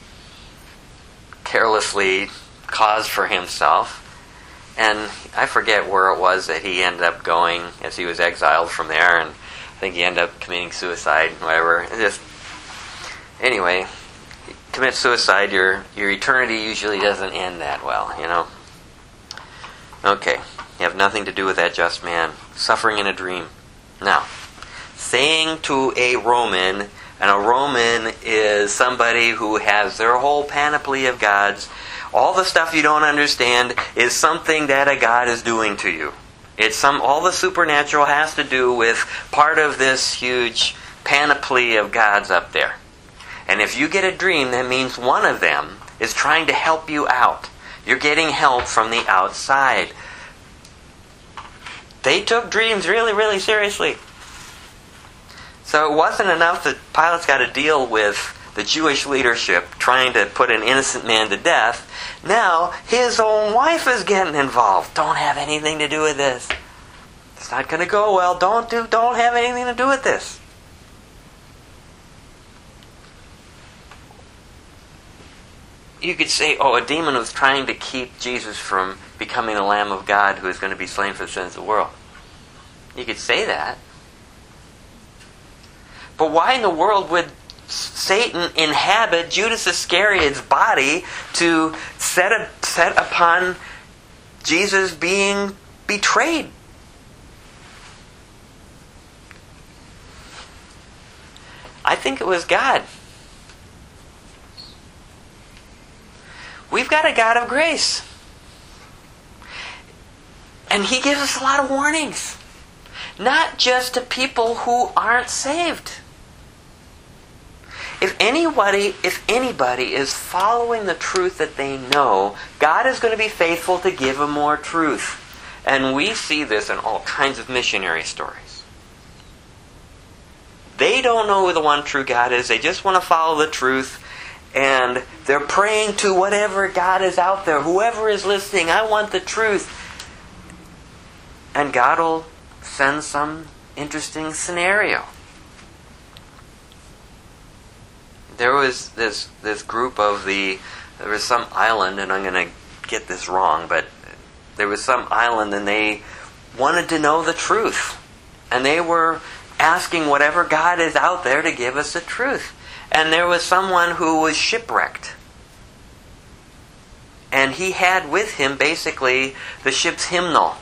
Speaker 1: carelessly caused for himself. And I forget where it was that he ended up going as he was exiled from there. And I think he ended up committing suicide, whatever. It just, anyway, you commit suicide, your, your eternity usually doesn't end that well, you know. Okay, you have nothing to do with that just man. Suffering in a dream. Now, saying to a Roman, and a Roman is somebody who has their whole panoply of gods. All the stuff you don't understand is something that a god is doing to you. It's some all the supernatural has to do with part of this huge panoply of gods up there. And if you get a dream, that means one of them is trying to help you out. You're getting help from the outside. They took dreams really, really seriously. So it wasn't enough that Pilate's got to deal with the Jewish leadership trying to put an innocent man to death. Now his own wife is getting involved. Don't have anything to do with this. It's not going to go well. Don't do. Don't have anything to do with this. You could say, oh, a demon was trying to keep Jesus from becoming the Lamb of God who is going to be slain for the sins of the world. You could say that. But why in the world would Satan inhabit Judas Iscariot's body to set, a, set upon Jesus being betrayed? I think it was God. We've got a God of grace. And He gives us a lot of warnings. Not just to people who aren't saved. If anybody, if anybody is following the truth that they know, God is going to be faithful to give them more truth. And we see this in all kinds of missionary stories. They don't know who the one true God is. They just want to follow the truth. And they're praying to whatever God is out there. Whoever is listening, I want the truth. And God will send some interesting scenario. There was this this group of the... There was some island, and I'm going to get this wrong, but there was some island and they wanted to know the truth. And they were asking whatever God is out there to give us the truth. And there was someone who was shipwrecked. And he had with him basically the ship's hymnal.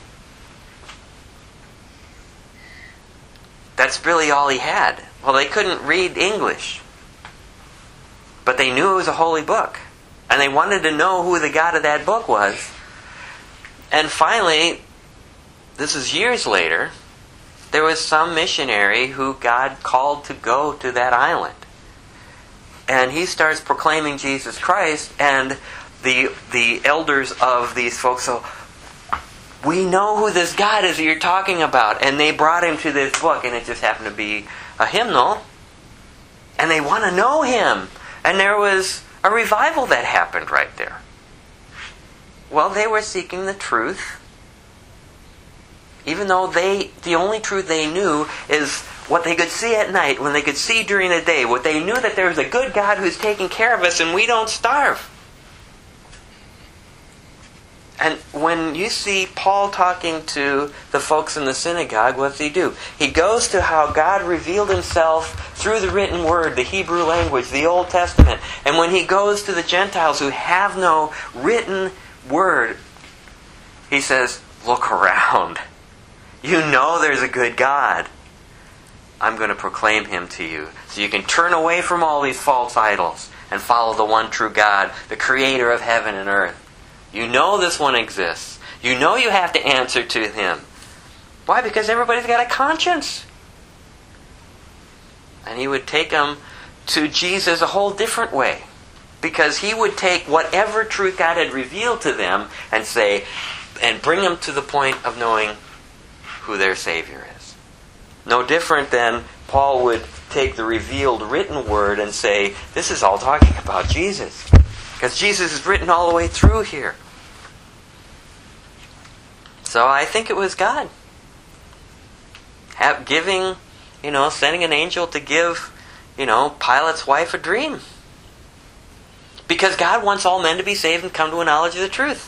Speaker 1: That's really all he had. Well, they couldn't read English. But they knew it was a holy book. And they wanted to know who the God of that book was. And finally, this is years later, there was some missionary who God called to go to that island. And he starts proclaiming Jesus Christ, and the the elders of these folks, so we know who this God is that you're talking about. And they brought him to this book, and it just happened to be a hymnal. And they want to know him. And there was a revival that happened right there. Well, they were seeking the truth. Even though they, the only truth they knew is what they could see at night, when they could see during the day. What they knew that there was a good God who's taking care of us and we don't starve. And when you see Paul talking to the folks in the synagogue, what does he do? He goes to how God revealed himself through the written word, the Hebrew language, the Old Testament. And when he goes to the Gentiles who have no written word, he says, look around. You know there's a good God. I'm going to proclaim him to you. So you can turn away from all these false idols and follow the one true God, the creator of heaven and earth. You know this one exists. You know you have to answer to him. Why? Because everybody's got a conscience. And he would take them to Jesus a whole different way. Because he would take whatever truth God had revealed to them and say, and bring them to the point of knowing who their Savior is. No different than Paul would take the revealed written word and say, this is all talking about Jesus. Because Jesus is written all the way through here. So I think it was God. Have, giving, you know, sending an angel to give, you know, Pilate's wife a dream. Because God wants all men to be saved and come to a knowledge of the truth.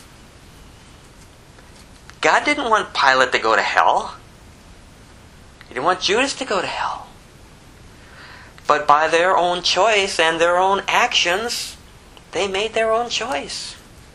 Speaker 1: God didn't want Pilate to go to hell. He didn't want Judas to go to hell. But by their own choice and their own actions, they made their own choice.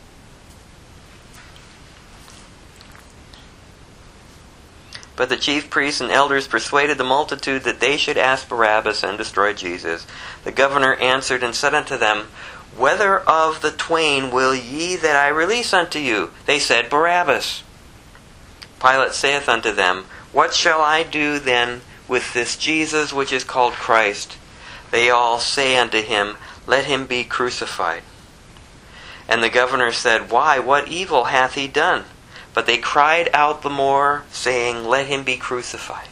Speaker 1: But the chief priests and elders persuaded the multitude that they should ask Barabbas and destroy Jesus. The governor answered and said unto them, whether of the twain will ye that I release unto you? They said, Barabbas. Pilate saith unto them, what shall I do then with this Jesus which is called Christ? They all say unto him, let him be crucified. And the governor said, why, what evil hath he done? But they cried out the more, saying, let him be crucified.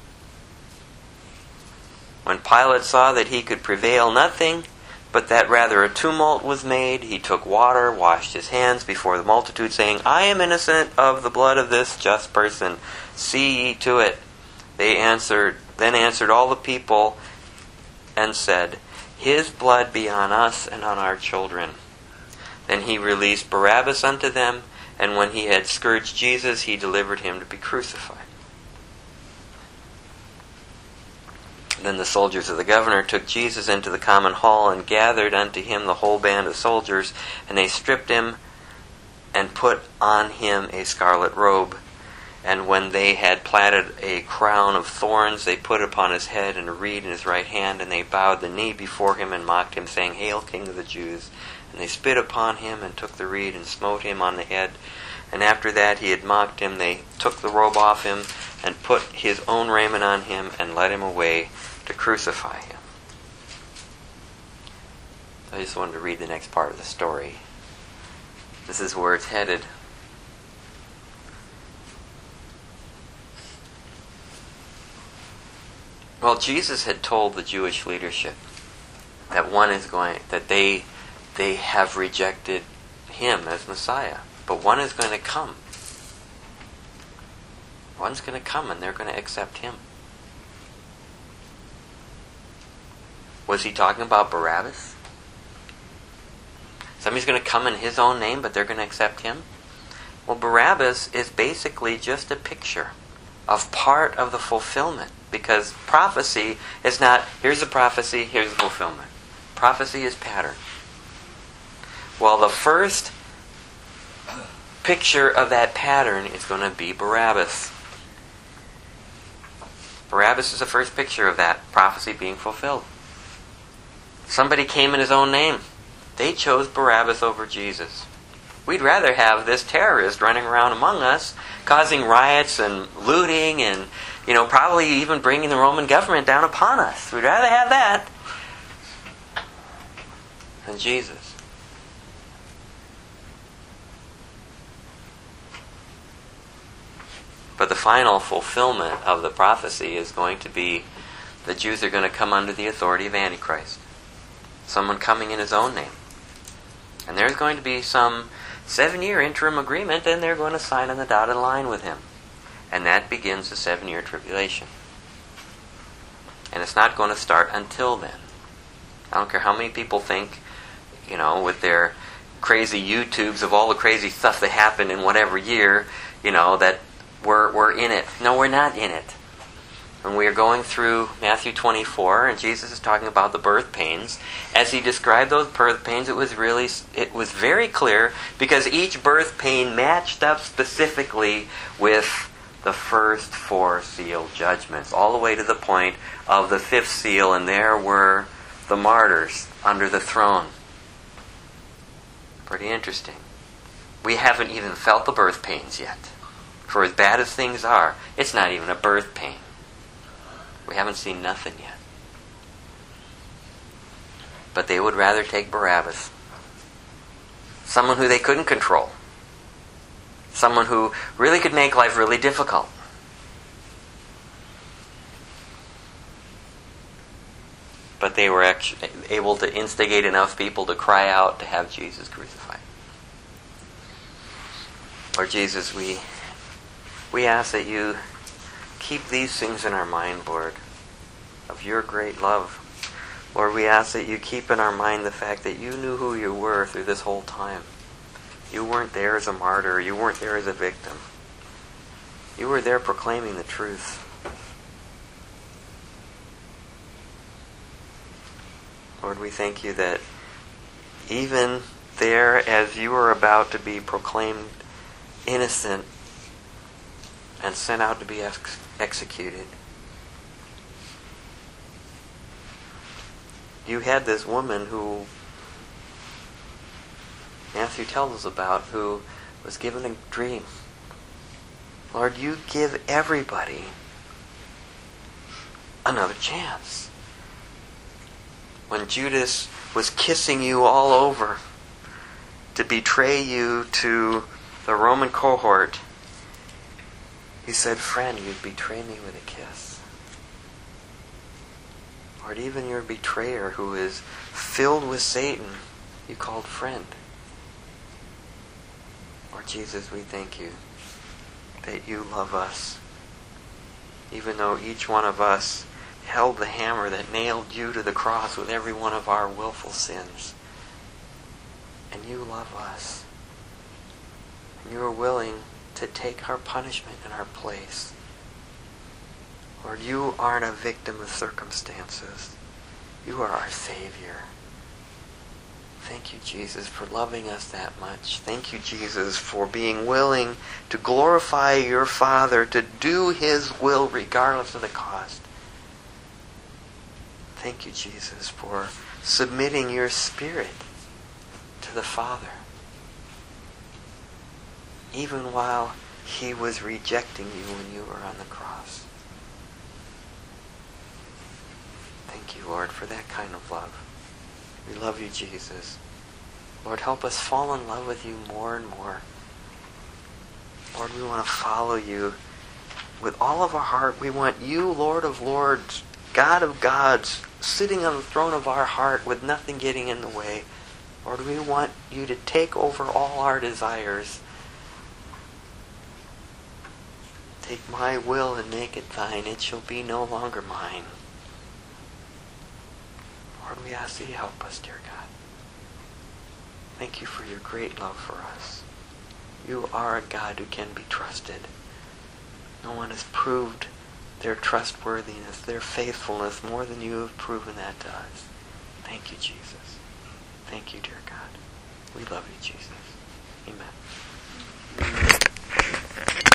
Speaker 1: When Pilate saw that he could prevail nothing, but that rather a tumult was made, he took water, washed his hands before the multitude, saying, I am innocent of the blood of this just person. See ye to it. They answered, then answered all the people and said, his blood be on us and on our children. Then he released Barabbas unto them, and when he had scourged Jesus, he delivered him to be crucified. Then the soldiers of the governor took Jesus into the common hall, and gathered unto him the whole band of soldiers, and they stripped him, and put on him a scarlet robe. And when they had platted a crown of thorns, they put upon his head, and a reed in his right hand, and they bowed the knee before him, and mocked him, saying, Hail, King of the Jews! And they spit upon him, and took the reed, and smote him on the head. And after that he had mocked him, they took the robe off him, and put his own raiment on him, and led him away to crucify him. I just wanted to read the next part of the story. This is where it's headed. Well, Jesus had told the Jewish leadership that one is going, that they they have rejected him as Messiah, but one is going to come. One's going to come, and they're going to accept him. Was he talking about Barabbas? Somebody's going to come in his own name, but they're going to accept him? Well, Barabbas is basically just a picture of part of the fulfillment. Because prophecy is not, here's the prophecy, here's the fulfillment. Prophecy is pattern. Well, the first picture of that pattern is going to be Barabbas. Barabbas is the first picture of that prophecy being fulfilled. Somebody came in his own name. They chose Barabbas over Jesus. We'd rather have this terrorist running around among us, causing riots and looting and, you know, probably even bringing the Roman government down upon us. We'd rather have that than Jesus. But the final fulfillment of the prophecy is going to be the Jews are going to come under the authority of Antichrist. Someone coming in his own name. And there's going to be some seven-year interim agreement, and they're going to sign on the dotted line with him. And that begins the seven-year tribulation. And it's not going to start until then. I don't care how many people think, you know, with their crazy YouTubes of all the crazy stuff that happened in whatever year, you know, that we're, we're in it. No, we're not in it. When we are going through Matthew twenty-four, and Jesus is talking about the birth pains, as he described those birth pains, it was really, it was very clear, because each birth pain matched up specifically with the first four seal judgments, all the way to the point of the fifth seal, and there were the martyrs under the throne. Pretty interesting. We haven't even felt the birth pains yet. For as bad as things are, it's not even a birth pain. We haven't seen nothing yet. But they would rather take Barabbas. Someone who they couldn't control. Someone who really could make life really difficult. But they were actually able to instigate enough people to cry out to have Jesus crucified. Lord Jesus, we we ask that you keep these things in our mind, Lord, of your great love. Lord, we ask that you keep in our mind the fact that you knew who you were through this whole time. You weren't there as a martyr. You weren't there as a victim. You were there proclaiming the truth. Lord, we thank you that even there, as you were about to be proclaimed innocent and sent out to be ex- executed, you had this woman who Matthew tells us about, who was given a dream. Lord, you give everybody another chance. When Judas was kissing you all over to betray you to the Roman cohort, he said, "Friend, you'd betray me with a kiss." Lord, even your betrayer, who is filled with Satan, you called friend. Lord Jesus, we thank you that you love us, even though each one of us held the hammer that nailed you to the cross with every one of our willful sins. And you love us. And you are willing to take our punishment in our place. Lord, you aren't a victim of circumstances. You are our Savior. Thank you, Jesus, for loving us that much. Thank you, Jesus, for being willing to glorify your Father, to do his will regardless of the cost. Thank you, Jesus, for submitting your Spirit to the Father, even while he was rejecting you when you were on the cross. Thank you, Lord, for that kind of love. We love you, Jesus. Lord, help us fall in love with you more and more. Lord, we want to follow you with all of our heart. We want you, Lord of Lords, God of gods, sitting on the throne of our heart with nothing getting in the way. Lord, we want you to take over all our desires. Take my will and make it thine. It shall be no longer mine. Lord, we ask that you help us, dear God. Thank you for your great love for us. You are a God who can be trusted. No one has proved their trustworthiness, their faithfulness, more than you have proven that to us. Thank you, Jesus. Thank you, dear God. We love you, Jesus. Amen.